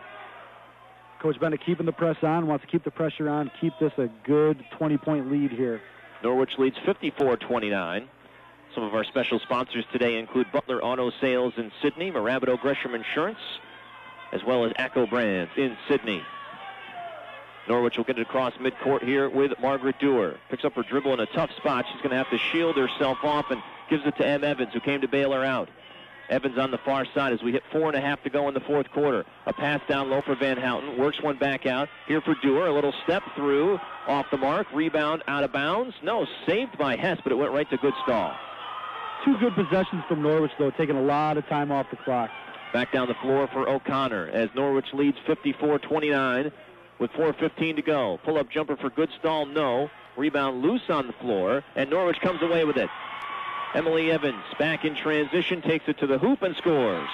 Coach Bennett keeping the press on, wants to keep the pressure on, keep this a good twenty-point lead here. Norwich leads fifty-four twenty-nine. Some of our special sponsors today include Butler Auto Sales in Sydney, Marabito Gresham Insurance, as well as ACCO Brands in Sydney. Norwich will get it across midcourt here with Margaret Dewar. Picks up her dribble in a tough spot. She's going to have to shield herself off and gives it to Em Evans, who came to bail her out. Evans on the far side as we hit four and a half to go in the fourth quarter. A pass down low for Van Houten. Works one back out. Here for Dewar. A little step through. Off the mark. Rebound out of bounds. No, saved by Hess, but it went right to Goodstall. Two good possessions from Norwich, though, taking a lot of time off the clock. Back down the floor for O'Connor as Norwich leads fifty-four twenty-nine with four fifteen to go. Pull-up jumper for Goodstall, no. Rebound loose on the floor, and Norwich comes away with it. Emily Evans back in transition, takes it to the hoop and scores.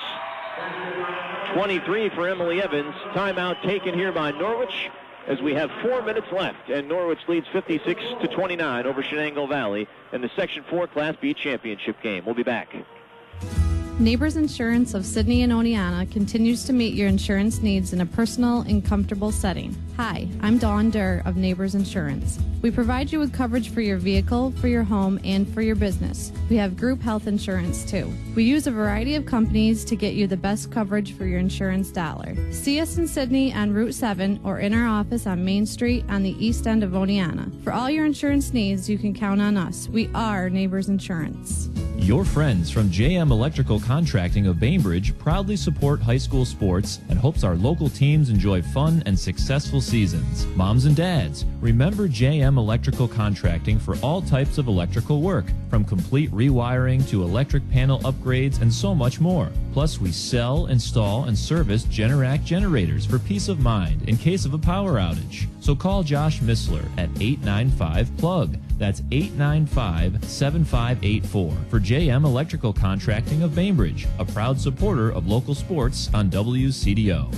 twenty-three for Emily Evans. Timeout taken here by Norwich as we have four minutes left, and Norwich leads fifty-six to twenty-nine over Shenango Valley in the Section four Class B championship game. We'll be back. Neighbors Insurance of Sydney and Oneonta continues to meet your insurance needs in a personal and comfortable setting. Hi, I'm Dawn Durr of Neighbors Insurance. We provide you with coverage for your vehicle, for your home, and for your business. We have group health insurance too. We use a variety of companies to get you the best coverage for your insurance dollar. See us in Sydney on Route seven or in our office on Main Street on the east end of Oneonta. For all your insurance needs, you can count on us. We are Neighbors Insurance. Your friends from J M Electrical Contracting of Bainbridge proudly support high school sports and hopes our local teams enjoy fun and successful seasons. Moms and dads, remember J M Electrical Contracting for all types of electrical work, from complete rewiring to electric panel upgrades and so much more. Plus, we sell, install, and service Generac generators for peace of mind in case of a power outage. So call Josh Missler at eight nine five plug. That's eight nine five, seven five eight four for J M Electrical Contracting of Bainbridge, a proud supporter of local sports on W C D O.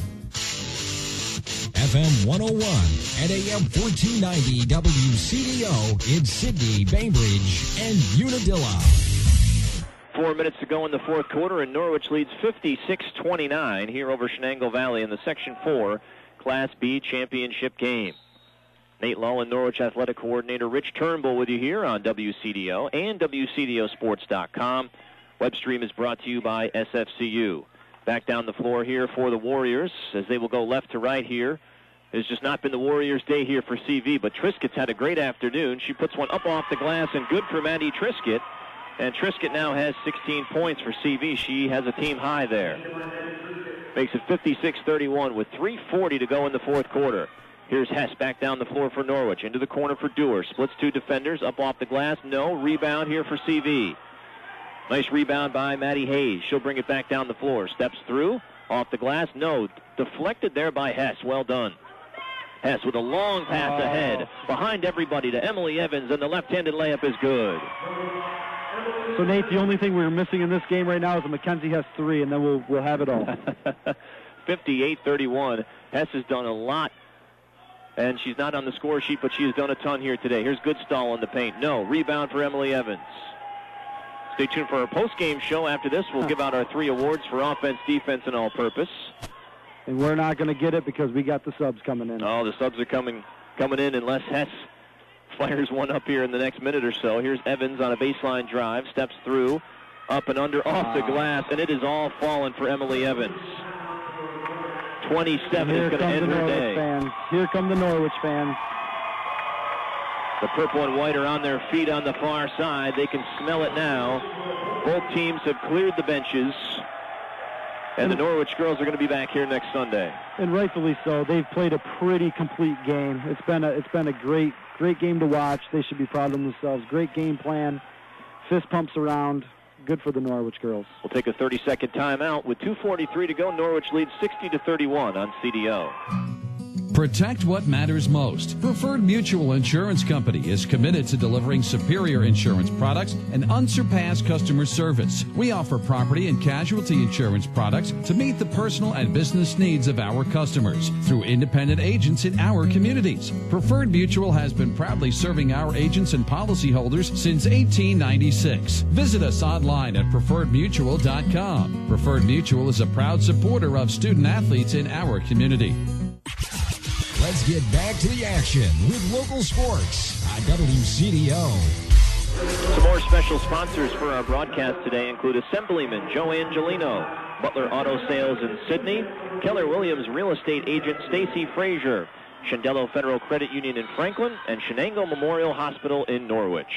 F M one oh one and A M fourteen ninety W C D O in Sydney, Bainbridge, and Unadilla. Four minutes to go in the fourth quarter, and Norwich leads fifty-six twenty-nine here over Shenango Valley in the Section four Class B championship game. Nate Lull and Norwich Athletic Coordinator Rich Turnbull with you here on W C D O and W C D O Sports dot com. Webstream is brought to you by S F C U. Back down the floor here for the Warriors as they will go left to right here. It's just not been the Warriors' day here for C V, but Triscutt's had a great afternoon. She puts one up off the glass, and good for Maddie Triscutt. And Triscutt now has sixteen points for C V. She has a team high there. Makes it fifty-six thirty-one with three forty to go in the fourth quarter. Here's Hess back down the floor for Norwich. Into the corner for Dewar. Splits two defenders. Up off the glass. No. Rebound here for C V. Nice rebound by Maddie Hayes. She'll bring it back down the floor. Steps through. Off the glass. No. Deflected there by Hess. Well done. Hess with a long pass oh. ahead. Behind everybody to Emily Evans, and the left-handed layup is good. So, Nate, the only thing we're missing in this game right now is a Mackenzie Hess three, and then we'll, we'll have it all. fifty-eight thirty-one. Hess has done a lot. And she's not on the score sheet, but she has done a ton here today. Here's Goodstall in the paint. No. Rebound for Emily Evans. Stay tuned for our post-game show. After this, we'll give out our three awards for offense, defense, and all-purpose. And we're not going to get it because we got the subs coming in. Oh, the subs are coming coming in, and Les Hess fires one up here in the next minute or so. Here's Evans on a baseline drive, steps through, up and under, off the glass, and it is all fallen for Emily Evans. twenty-seven is going to end her day. Fans. Here come the Norwich fans. The purple and white are on their feet on the far side. They can smell it now. Both teams have cleared the benches. And the Norwich girls are going to be back here next Sunday. And rightfully so. They've played a pretty complete game. It's been a it's been a great great game to watch. They should be proud of themselves. Great game plan. Fist pumps around. Good for the Norwich girls. We'll take a thirty-second timeout with two forty-three to go. Norwich leads sixty to thirty-one on C D O. Protect what matters most. Preferred Mutual Insurance Company is committed to delivering superior insurance products and unsurpassed customer service. We offer property and casualty insurance products to meet the personal and business needs of our customers through independent agents in our communities. Preferred Mutual has been proudly serving our agents and policyholders since eighteen ninety-six. Visit us online at preferred mutual dot com. Preferred Mutual is a proud supporter of student athletes in our community. Let's get back to the action with local sports on W C D O. Some more special sponsors for our broadcast today include Assemblyman Joe Angelino, Butler Auto Sales in Sydney, Keller Williams Real Estate Agent Stacy Frazier, Shendello Federal Credit Union in Franklin, and Shenango Memorial Hospital in Norwich.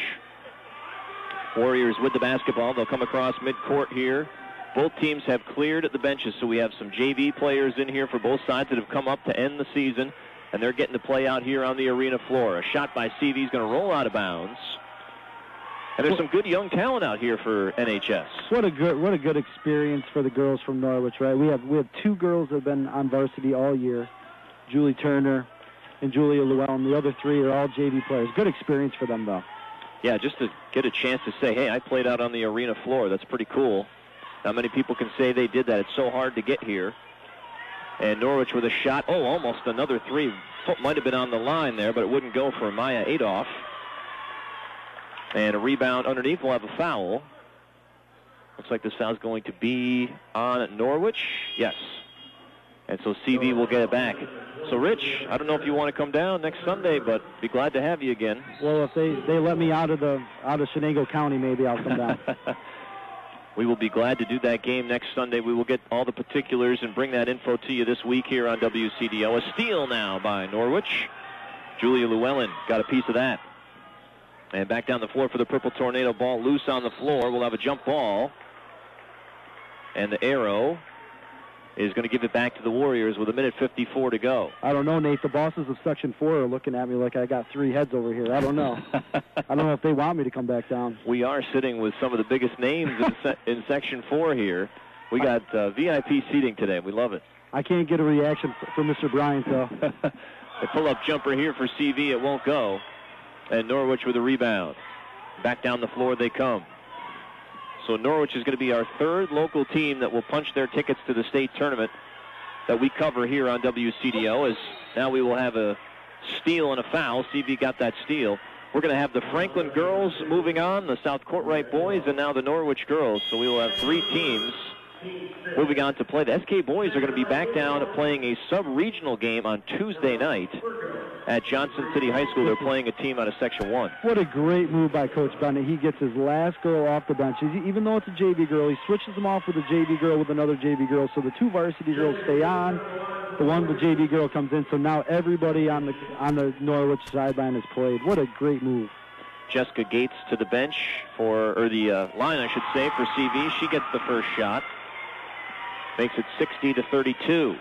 Warriors with the basketball. They'll come across midcourt here. Both teams have cleared the benches, so we have some J V players in here for both sides that have come up to end the season, and they're getting to play out here on the arena floor. A shot by C V is going to roll out of bounds. And there's some good young talent out here for N H S. What a good what a good experience for the girls from Norwich, right? We have we have two girls that have been on varsity all year, Julie Turner and Julia Llewellyn. The other three are all J V players. Good experience for them, though. Yeah, just to get a chance to say, hey, I played out on the arena floor. That's pretty cool. Not many people can say they did that. It's so hard to get here. And Norwich with a shot. Oh, almost another three. Foot might have been on the line there, but it wouldn't go for Maya Adolph. And a rebound underneath. We'll have a foul. Looks like this foul's going to be on Norwich. Yes. And so C V will get it back. So, Rich, I don't know if you want to come down next Sunday, but be glad to have you again. Well, if they, they let me out of the out of Shenango County, maybe I'll come down. We will be glad to do that game next Sunday. We will get all the particulars and bring that info to you this week here on W C D O. A steal now by Norwich. Julia Llewellyn got a piece of that. And back down the floor for the Purple Tornado. Ball loose on the floor. We'll have a jump ball. And the arrow is going to give it back to the Warriors with a minute fifty-four to go. I don't know, Nate. The bosses of Section four are looking at me like I got three heads over here. I don't know. I don't know if they want me to come back down. We are sitting with some of the biggest names in, se in Section four here. We got uh, V I P seating today. We love it. I can't get a reaction from Mister Bryant, though. A pull-up jumper here for C V. It won't go. And Norwich with a rebound. Back down the floor they come. So Norwich is going to be our third local team that will punch their tickets to the state tournament that we cover here on W C D O. As now we will have a steal and a foul. C V got that steal. We're going to have the Franklin girls moving on, the South Courtright boys, and now the Norwich girls. So we will have three teams moving on to play. The S K boys are going to be back down playing a sub-regional game on Tuesday night at Johnson City High School. They're playing a team out of Section one. What a great move by Coach Bennett. He gets his last girl off the bench. Even though it's a J V girl, he switches them off with a J V girl with another J V girl. So the two varsity girls stay on. The one, the J V girl comes in. So now everybody on the on the Norwich sideline has played. What a great move. Jessica Gates to the bench for, or the uh, line, I should say, for C V. She gets the first shot. Makes it sixty to thirty-two.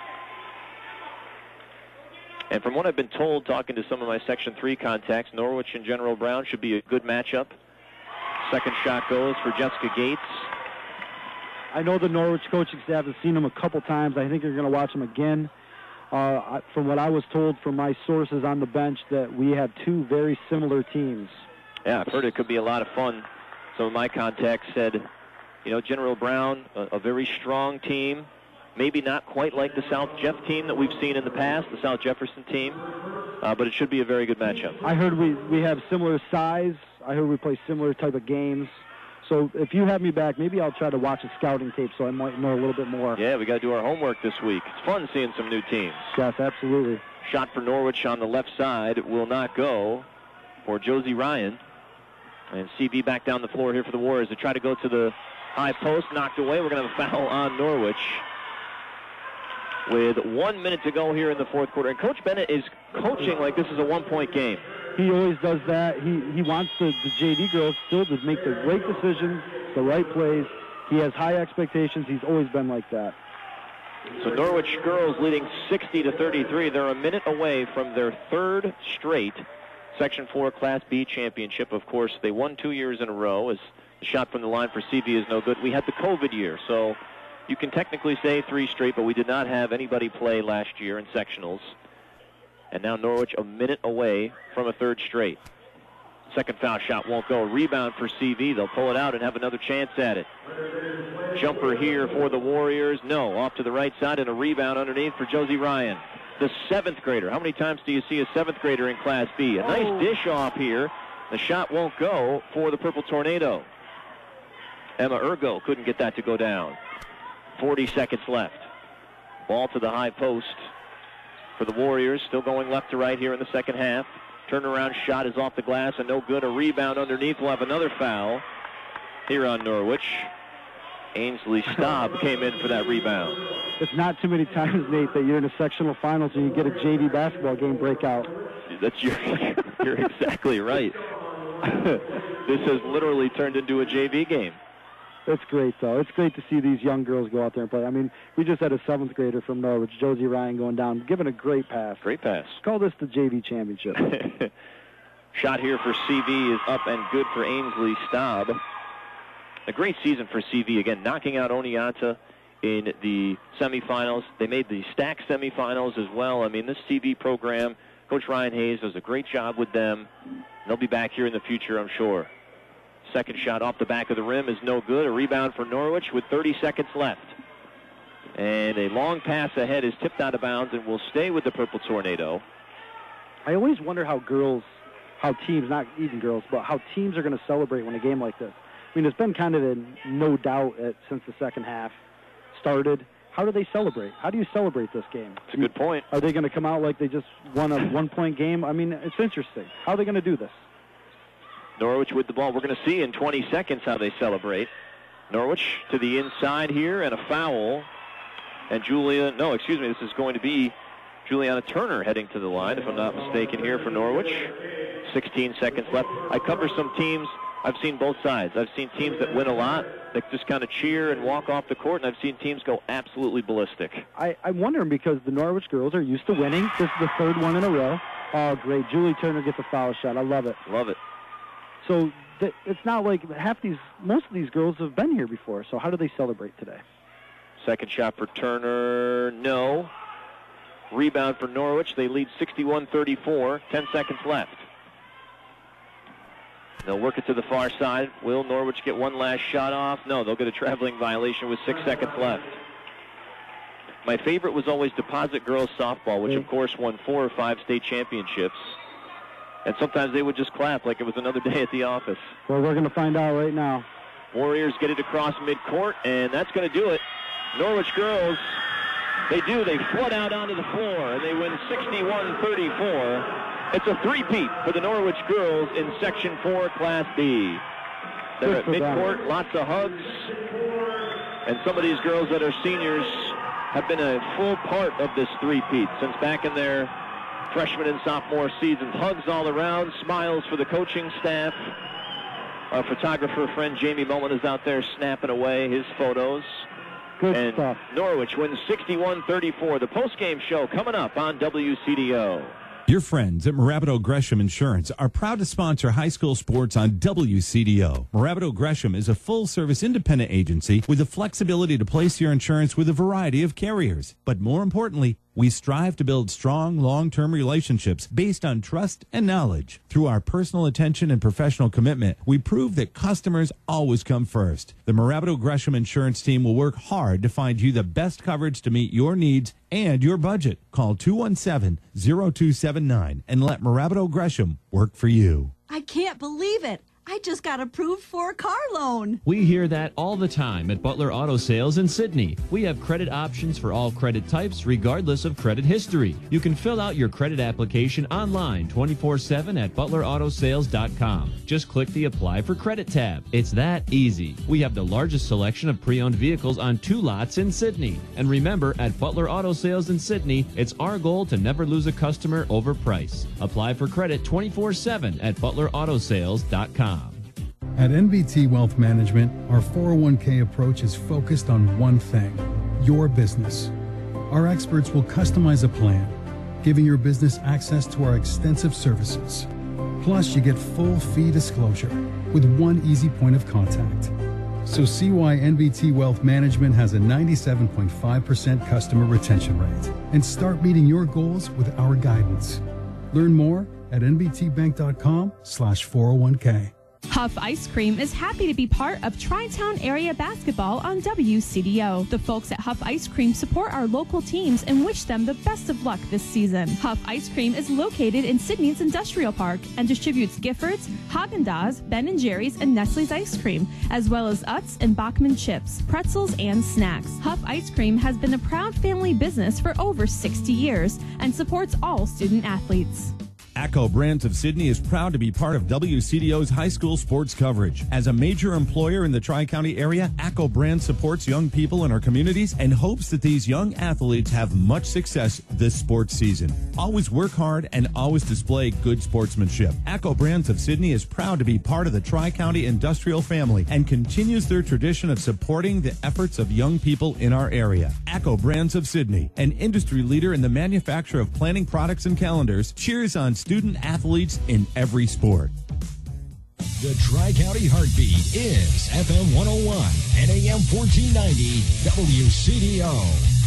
And from what I've been told, talking to some of my Section three contacts, Norwich and General Brown should be a good matchup. Second shot goes for Jessica Gates. I know the Norwich coaching staff has seen him a couple times. I think they're going to watch him again. Uh, from what I was told from my sources on the bench, that we have two very similar teams. Yeah, I've heard it could be a lot of fun. Some of my contacts said, you know, General Brown, a, a very strong team. Maybe not quite like the South Jeff team that we've seen in the past, the South Jefferson team, uh, but it should be a very good matchup. I heard we, we have similar size. I heard we play similar type of games. So if you have me back, maybe I'll try to watch a scouting tape so I might know a little bit more. Yeah, we got to do our homework this week. It's fun seeing some new teams. Yes, absolutely. Shot for Norwich on the left side will not go for Josie Ryan. And C V back down the floor here for the Warriors. They try to go to the high post, knocked away. We're going to have a foul on Norwich with one minute to go here in the fourth quarter. And Coach Bennett is coaching like this is a one-point game. He always does that. He he wants the, the J V girls still to make the right decisions, the right plays. He has high expectations. He's always been like that. So Norwich girls leading sixty to thirty-three. They're a minute away from their third straight Section four Class B championship. Of course, they won two years in a row as the shot from the line for C V is no good. We had the COVID year, so you can technically say three straight, but we did not have anybody play last year in sectionals. And now Norwich a minute away from a third straight. Second foul shot won't go. Rebound for C V. They'll pull it out and have another chance at it. Jumper here for the Warriors. No, off to the right side and a rebound underneath for Josie Ryan. The seventh grader. How many times do you see a seventh grader in Class B? A nice dish off here. The shot won't go for the Purple Tornado. Emma Ergo couldn't get that to go down. forty seconds left. Ball to the high post for the Warriors. Still going left to right here in the second half. Turnaround shot is off the glass and no good. A rebound underneath. We'll have another foul here on Norwich. Ainsley Staub came in for that rebound. It's not too many times, Nate, that you're in a sectional finals and you get a J V basketball game breakout. That's your, you're exactly right. This has literally turned into a J V game. It's great, though. It's great to see these young girls go out there and play. I mean, we just had a seventh grader from Norwich, Josie Ryan, going down, giving a great pass. Great pass. Call this the J V championship. Shot here for C V is up and good for Ainsley Staub. A great season for C V, again, knocking out Oneonta in the semifinals. They made the Stack semifinals as well. I mean, this C V program, Coach Ryan Hayes does a great job with them. They'll be back here in the future, I'm sure. Second shot off the back of the rim is no good. A rebound for Norwich with thirty seconds left. And a long pass ahead is tipped out of bounds and will stay with the Purple Tornado. I always wonder how girls, how teams, not even girls, but how teams are going to celebrate when a game like this. I mean, it's been kind of a no doubt at, since the second half started. How do they celebrate? How do you celebrate this game? It's a good point. Are they going to come out like they just won a one-point game? I mean, it's interesting. How are they going to do this? Norwich with the ball. We're going to see in twenty seconds how they celebrate. Norwich to the inside here and a foul. And Julia, no, excuse me, this is going to be Juliana Turner heading to the line, if I'm not mistaken, here for Norwich. sixteen seconds left. I cover some teams. I've seen both sides. I've seen teams that win a lot, that just kind of cheer and walk off the court, and I've seen teams go absolutely ballistic. I, I'm wondering because the Norwich girls are used to winning. This is the third one in a row. Oh, great. Julie Turner gets a foul shot. I love it. Love it. So th- it's not like half these, most of these girls have been here before. So how do they celebrate today? Second shot for Turner, no. Rebound for Norwich. They lead sixty-one thirty-four. Ten seconds left. They'll work it to the far side. Will Norwich get one last shot off? No, they'll get a traveling violation with six seconds left. My favorite was always Deposit Girls Softball, which, of course, won four or five state championships. And sometimes they would just clap like it was another day at the office. Well, we're going to find out right now. Warriors get it across midcourt, and that's going to do it. Norwich girls, they do. They flood out onto the floor, and they win sixty-one thirty-four. It's a three-peat for the Norwich girls in Section four Class B. They're at midcourt, lots of hugs. And some of these girls that are seniors have been a full part of this three-peat since back in their freshman and sophomore seasons. Hugs all around, smiles for the coaching staff. Our photographer friend Jamie Mullen is out there snapping away his photos. Good and stuff. Norwich wins sixty-one thirty-four. The post-game show coming up on W C D O. Your friends at Marabito Gresham Insurance are proud to sponsor high school sports on W C D O. Marabito Gresham is a full-service independent agency with the flexibility to place your insurance with a variety of carriers. But more importantly, we strive to build strong, long-term relationships based on trust and knowledge. Through our personal attention and professional commitment, we prove that customers always come first. The Marabito Gresham Insurance team will work hard to find you the best coverage to meet your needs and your budget. Call two one seven, zero two seven nine and let Marabito Gresham work for you. I can't believe it. I just got approved for a car loan. We hear that all the time at Butler Auto Sales in Sydney. We have credit options for all credit types, regardless of credit history. You can fill out your credit application online twenty-four seven at butler auto sales dot com. Just click the Apply for Credit tab. It's that easy. We have the largest selection of pre-owned vehicles on two lots in Sydney. And remember, at Butler Auto Sales in Sydney, it's our goal to never lose a customer over price. Apply for credit twenty-four seven at butler auto sales dot com. At N B T Wealth Management, our four oh one k approach is focused on one thing, your business. Our experts will customize a plan, giving your business access to our extensive services. Plus, you get full fee disclosure with one easy point of contact. So see why N B T Wealth Management has a ninety-seven point five percent customer retention rate and start meeting your goals with our guidance. Learn more at n b t bank dot com slash four oh one k. Huff Ice Cream is happy to be part of Tri-Town Area Basketball on W C D O. The folks at Huff Ice Cream support our local teams and wish them the best of luck this season. Huff Ice Cream is located in Sydney's Industrial Park and distributes Giffords, Haagen-Dazs, Ben and Jerry's, and Nestle's ice cream, as well as Utz and Bachman chips, pretzels, and snacks. Huff Ice Cream has been a proud family business for over sixty years and supports all student athletes. ACCO Brands of Sydney is proud to be part of W C D O's high school sports coverage. As a major employer in the Tri-County area, ACCO Brands supports young people in our communities and hopes that these young athletes have much success this sports season. Always work hard and always display good sportsmanship. ACCO Brands of Sydney is proud to be part of the Tri-County industrial family and continues their tradition of supporting the efforts of young people in our area. ACCO Brands of Sydney, an industry leader in the manufacture of planning products and calendars, cheers on student athletes in every sport. The Tri-County Heartbeat is F M one oh one and A M fourteen ninety W C D O.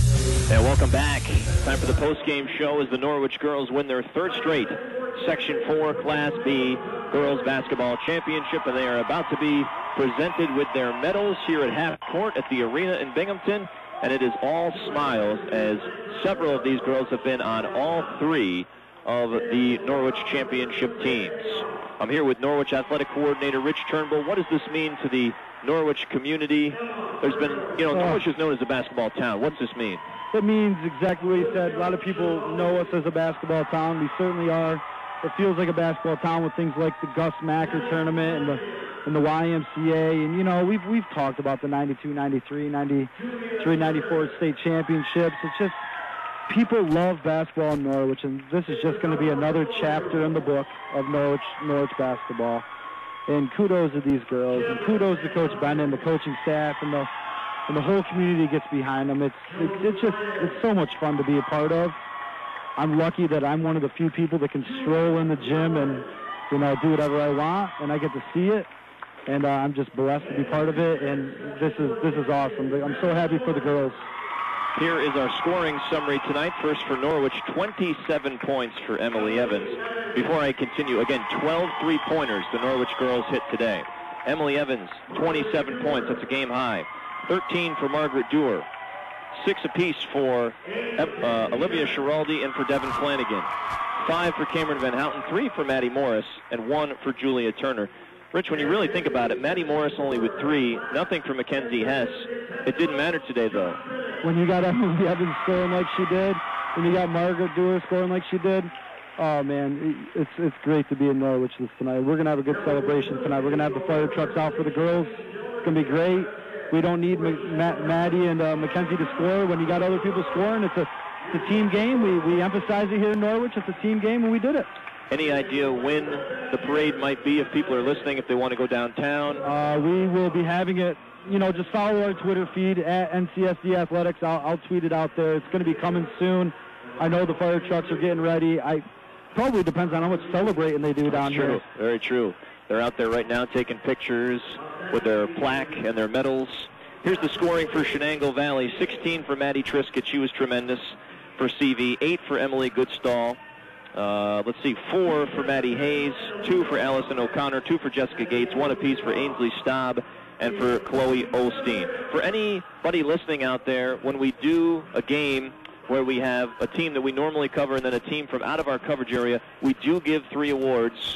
And welcome back. Time for the post-game show as the Norwich girls win their third straight Section four Class B Girls Basketball Championship, and they are about to be presented with their medals here at half court at the arena in Binghamton. And it is all smiles as several of these girls have been on all three of the Norwich championship teams. I'm here with Norwich Athletic Coordinator Rich Turnbull. What does this mean to the Norwich community? There's been, you know, Norwich is known as a basketball town. What's this mean? It means exactly what he said. A lot of people know us as a basketball town. We certainly are. It feels like a basketball town with things like the Gus Macker tournament and the and the Y M C A. And, you know, we've, we've talked about the ninety-two, ninety-three, ninety-three, ninety-four state championships. It's just, people love basketball in Norwich, and this is just going to be another chapter in the book of Norwich Norwich basketball. And kudos to these girls, and kudos to Coach Brennan, the coaching staff, and the and the whole community gets behind them. It's it's, it's just it's so much fun to be a part of. I'm lucky that I'm one of the few people that can stroll in the gym and, you know, do whatever I want, and I get to see it. And uh, I'm just blessed to be part of it, and this is this is awesome. I'm so happy for the girls. Here is our scoring summary tonight. First for Norwich, twenty-seven points for Emily Evans. Before I continue, again, twelve three-pointers the Norwich girls hit today. Emily Evans, twenty-seven points. That's a game high. thirteen for Margaret Dewar. Six apiece for uh, Olivia Schiraldi and for Devin Flanagan. Five for Cameron Van Houten, three for Maddie Morris, and one for Julia Turner. Rich, when you really think about it, Maddie Morris only with three, nothing for Mackenzie Hess. It didn't matter today, though. When you got Emily Evans scoring like she did, when you got Margaret Dewar scoring like she did, oh, man, it's it's great to be in Norwich this tonight. We're going to have a good celebration tonight. We're going to have the fire trucks out for the girls. It's going to be great. We don't need M- Ma- Maddie and uh, Mackenzie to score. When you got other people scoring, it's a, it's a team game. We, we emphasize it here in Norwich. It's a team game, and we did it. Any idea when the parade might be, if people are listening, if they want to go downtown? Uh, we will be having it, you know, just follow our Twitter feed at N C S D Athletics. I'll, I'll tweet it out there. It's going to be coming soon. I know the fire trucks are getting ready. I probably depends on how much celebrating they do down That's true. here. Very true. They're out there right now taking pictures with their plaque and their medals. Here's the scoring for Shenango Valley. sixteen for Maddie Triscutt. She was tremendous for C V. eight for Emily Goodstall. Uh, let's see, four for Maddie Hayes, two for Allison O'Connor, two for Jessica Gates, one apiece for Ainsley Staub, and for Chloe Osteen. For anybody listening out there, when we do a game where we have a team that we normally cover and then a team from out of our coverage area, we do give three awards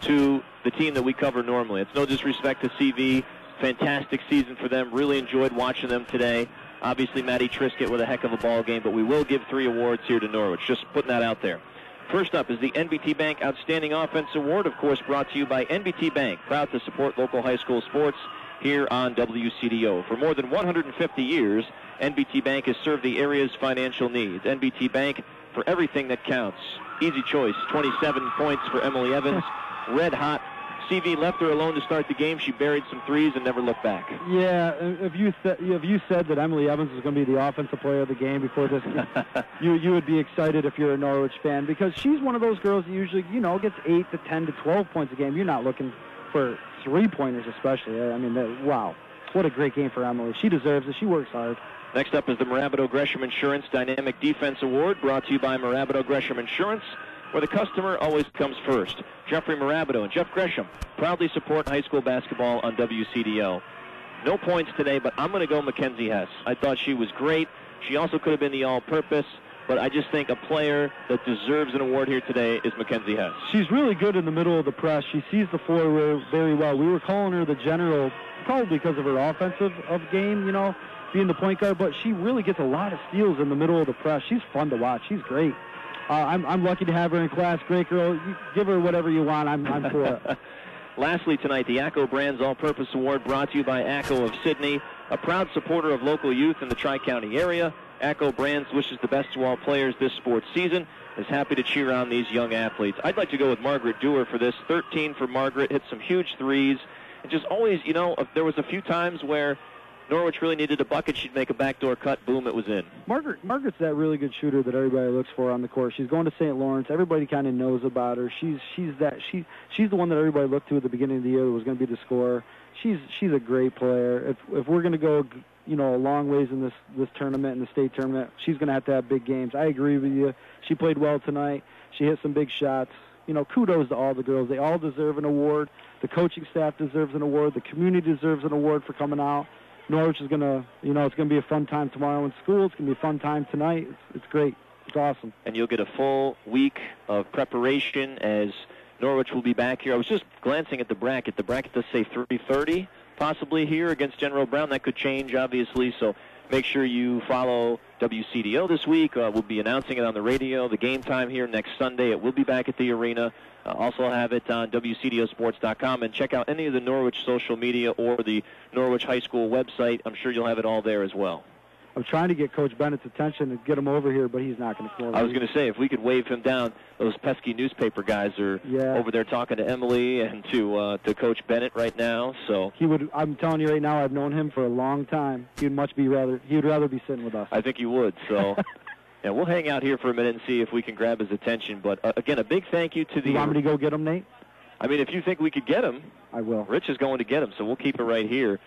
to the team that we cover normally. It's no disrespect to C V. Fantastic season for them. Really enjoyed watching them today. Obviously, Maddie Trisket with a heck of a ball game, but we will give three awards here to Norwich. Just putting that out there. First up is the N B T Bank Outstanding Offense Award, of course, brought to you by N B T Bank, proud to support local high school sports here on W C D O. For more than one hundred fifty years, N B T Bank has served the area's financial needs. N B T Bank, for everything that counts. Easy choice, twenty-seven points for Emily Evans. Red hot. C V left her alone to start the game. She buried some threes and never looked back. Yeah, if you th- if you said that Emily Evans was going to be the offensive player of the game before this, you you would be excited if you're a Norwich fan, because she's one of those girls that usually, you know, gets eight to ten to twelve points a game. You're not looking for three-pointers especially. I mean, that, wow, what a great game for Emily. She deserves it. She works hard. Next up is the Marabito Gresham Insurance Dynamic Defense Award, brought to you by Marabito Gresham Insurance, where the customer always comes first. Jeffrey Marabito and Jeff Gresham proudly support high school basketball on W C D O. No points today, but I'm going to go Mackenzie Hess. I thought she was great. She also could have been the all-purpose, but I just think a player that deserves an award here today is Mackenzie Hess. She's really good in the middle of the press. She sees the floor very well. We were calling her the general probably because of her offensive of game, you know, being the point guard, but she really gets a lot of steals in the middle of the press. She's fun to watch. She's great. Uh, I'm, I'm lucky to have her in class. Great girl. You give her whatever you want. I'm, I'm for it. Lastly tonight, the ACCO Brands All-Purpose Award, brought to you by ACCO of Sydney, a proud supporter of local youth in the Tri-County area. ACCO Brands wishes the best to all players this sports season, is happy to cheer on these young athletes. I'd like to go with Margaret Dewar for this. thirteen for Margaret, hit some huge threes. And just always, you know, if there was a few times where Norwich really needed a bucket, she'd make a backdoor cut, boom, it was in. Margaret Margaret's that really good shooter that everybody looks for on the court. She's going to Saint Lawrence. Everybody kind of knows about her. She's she's that she she's the one that everybody looked to at the beginning of the year that was going to be the scorer. She's she's a great player. If if we're going to go, you know, a long ways in this this tournament, in the state tournament, she's going to have to have big games. I agree with you. She played well tonight. She hit some big shots. You know, kudos to all the girls. They all deserve an award. The coaching staff deserves an award. The community deserves an award for coming out. Norwich is going to, you know, it's going to be a fun time tomorrow in school. It's going to be a fun time tonight. It's, it's great. It's awesome. And you'll get a full week of preparation as Norwich will be back here. I was just glancing at the bracket. The bracket does say three thirty possibly here against General Brown. That could change, obviously, so make sure you follow W C D O this week. Uh, we'll be announcing it on the radio. The game time here next Sunday. It will be back at the arena. Uh, also have it on W C D O sports dot com, and check out any of the Norwich social media or the Norwich High School website. I'm sure you'll have it all there as well. I'm trying to get Coach Bennett's attention and get him over here, but he's not going to come over. I was going to say, if we could wave him down, those pesky newspaper guys are yeah. over there talking to Emily and to uh, to Coach Bennett right now. So he would. I'm telling you right now, I've known him for a long time. He'd much be rather. He would rather be sitting with us. I think he would. So. Yeah, we'll hang out here for a minute and see if we can grab his attention. But, uh, again, a big thank you to the... You want me to go get him, Nate? I mean, if you think we could get him... I will. Rich is going to get him, so we'll keep it right here.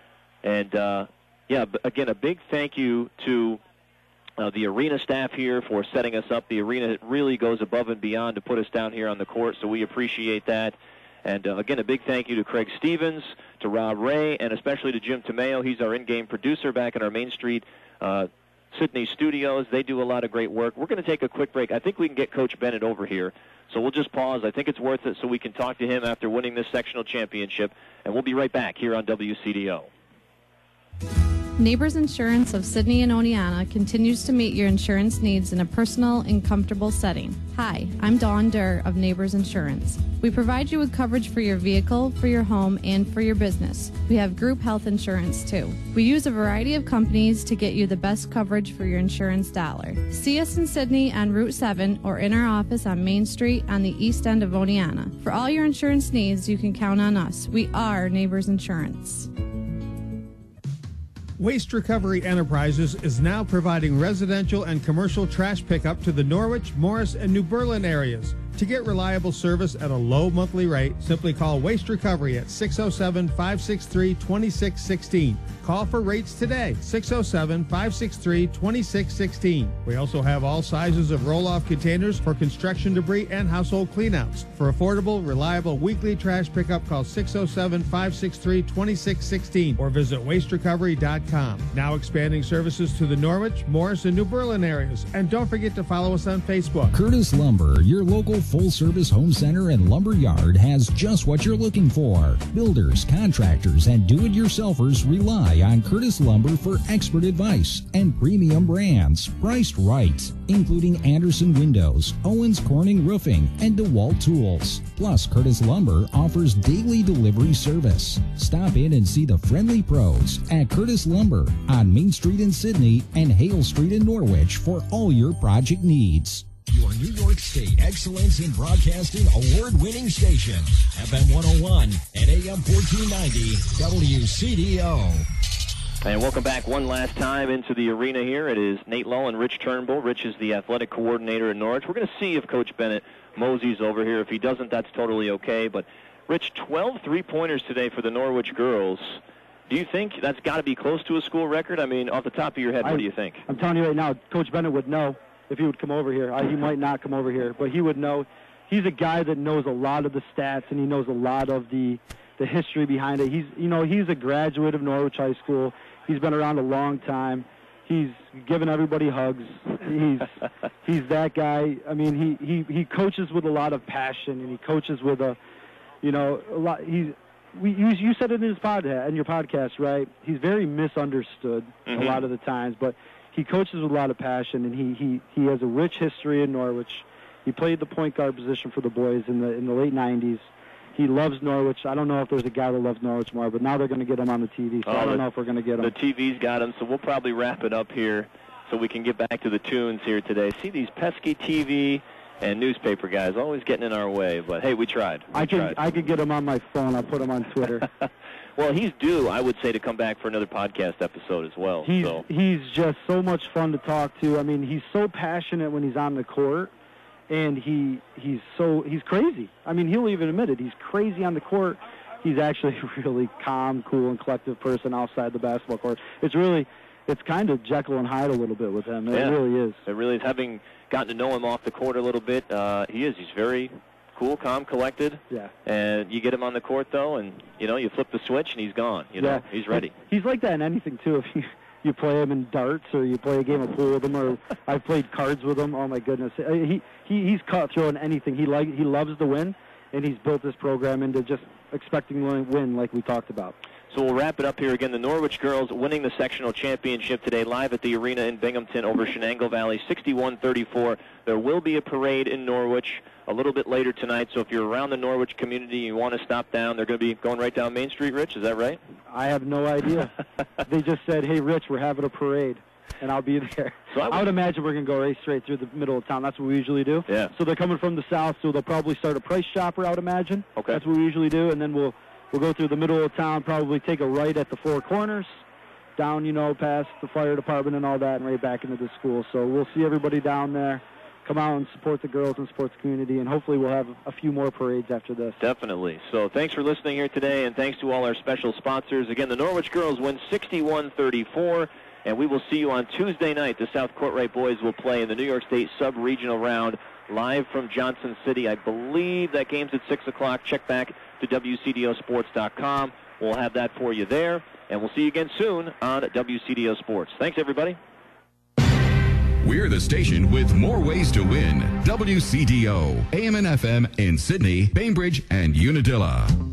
And, uh, yeah, again, a big thank you to uh, the arena staff here for setting us up. The arena really goes above and beyond to put us down here on the court, so we appreciate that. And, uh, again, a big thank you to Craig Stevens, to Rob Ray, and especially to Jim Tomeo. He's our in-game producer back in our Main Street uh Sydney studios. They do a lot of great work. We're going to take a quick break. I think we can get Coach Bennett over here. So we'll just pause. I think it's worth it so we can talk to him after winning this sectional championship. And we'll be right back here on W C D O. Neighbors Insurance of Sydney and Oneonta continues to meet your insurance needs in a personal and comfortable setting. Hi, I'm Dawn Durr of Neighbors Insurance. We provide you with coverage for your vehicle, for your home, and for your business. We have group health insurance too. We use a variety of companies to get you the best coverage for your insurance dollar. See us in Sydney on Route seven or in our office on Main Street on the east end of Oneonta. For all your insurance needs, you can count on us. We are Neighbors Insurance. Waste Recovery Enterprises is now providing residential and commercial trash pickup to the Norwich, Morris, and New Berlin areas. To get reliable service at a low monthly rate, simply call Waste Recovery at six oh seven, five six three, two six one six. Call for rates today, six oh seven, five six three, two six one six. We also have all sizes of roll-off containers for construction debris and household cleanouts. For affordable, reliable weekly trash pickup, call six oh seven, five six three, two six one six or visit waste recovery dot com. Now expanding services to the Norwich, Morris, and New Berlin areas. And don't forget to follow us on Facebook. Curtis Lumber, your local full-service home center and lumber yard has just what you're looking for. Builders, contractors, and do-it-yourselfers rely on Curtis Lumber for expert advice and premium brands priced right, including Anderson Windows, Owens Corning Roofing, and DeWalt Tools. Plus, Curtis Lumber offers daily delivery service. Stop in and see the friendly pros at Curtis Lumber on Main Street in Sydney and Hale Street in Norwich for all your project needs. Your New York State Excellence in Broadcasting award-winning station, F M one oh one and A M fourteen ninety W C D O. And welcome back one last time into the arena here. It is Nate Lowe and Rich Turnbull. Rich is the athletic coordinator at Norwich. We're going to see if Coach Bennett moseys over here. If he doesn't, that's totally okay. But, Rich, twelve three-pointers today for the Norwich girls. Do you think that's got to be close to a school record? I mean, off the top of your head, what I, do you think? I'm telling you right now, Coach Bennett would know if he would come over here. I, he might not come over here, but he would know. He's a guy that knows a lot of the stats, and he knows a lot of the the history behind it. He's, you know, he's a graduate of Norwich High School. He's been around a long time. He's given everybody hugs. He's he's that guy. I mean, he, he, he coaches with a lot of passion, and he coaches with a, you know, a lot. He's we you, you said it in his podcast, in your podcast, right? He's very misunderstood Mm-hmm. a lot of the times, but he coaches with a lot of passion, and he, he, he has a rich history in Norwich. He played the point guard position for the boys in the in the late nineties. He loves Norwich. I don't know if there's a guy that loves Norwich more, but now they're going to get him on the T V, so oh, I don't the, know if we're going to get him. The T V's got him, so we'll probably wrap it up here so we can get back to the tunes here today. See these pesky T V and newspaper guys always getting in our way, but hey, we tried. We I could tried. I could get him on my phone. I'll put him on Twitter. Well, he's due, I would say, to come back for another podcast episode as well. He's so. he's just so much fun to talk to. I mean, he's so passionate when he's on the court, and he he's so he's crazy. I mean, he'll even admit it. He's crazy on the court. He's actually a really calm, cool, and collective person outside the basketball court. It's really, it's kind of Jekyll and Hyde a little bit with him. It yeah, really is. It really is. Having gotten to know him off the court a little bit, uh, he is. He's very cool, calm, collected. Yeah. And you get him on the court, though, and, you know, you flip the switch, and he's gone. You know, Yeah. he's ready. He's like that in anything, too. If you, you play him in darts or you play a game of pool with him, or I've played cards with him. Oh, my goodness. He, he He's cutthroat in anything. He, like, he loves to win, and he's built this program into just expecting to win like we talked about. So we'll wrap it up here again. The Norwich girls winning the sectional championship today live at the arena in Binghamton over Shenango Valley, sixty-one thirty-four. There will be a parade in Norwich a little bit later tonight, so if you're around the Norwich community and you want to stop down, they're going to be going right down Main Street, Rich. Is that right? I have no idea. They just said, hey, Rich, we're having a parade, and I'll be there. So I I would, would imagine we're going to go right straight through the middle of town. That's what we usually do. Yeah. So they're coming from the south, so they'll probably start a Price Chopper, I would imagine. Okay. That's what we usually do, and then we'll we'll go through the middle of town, probably take a right at the Four Corners, down, you know, past the fire department and all that, and right back into the school. So we'll see everybody down there. Come out and support the girls and support the community, and hopefully we'll have a few more parades after this. Definitely. So thanks for listening here today, and thanks to all our special sponsors. Again, the Norwich girls win sixty-one thirty-four, and we will see you on Tuesday night. The South Courtright boys will play in the New York State Sub-Regional Round live from Johnson City. I believe that game's at six o'clock. Check back to W C D O sports dot com. We'll have that for you there, and we'll see you again soon on W C D O Sports. Thanks, everybody. We're the station with more ways to win. W C D O, A M and F M in Sydney, Bainbridge, and Unadilla.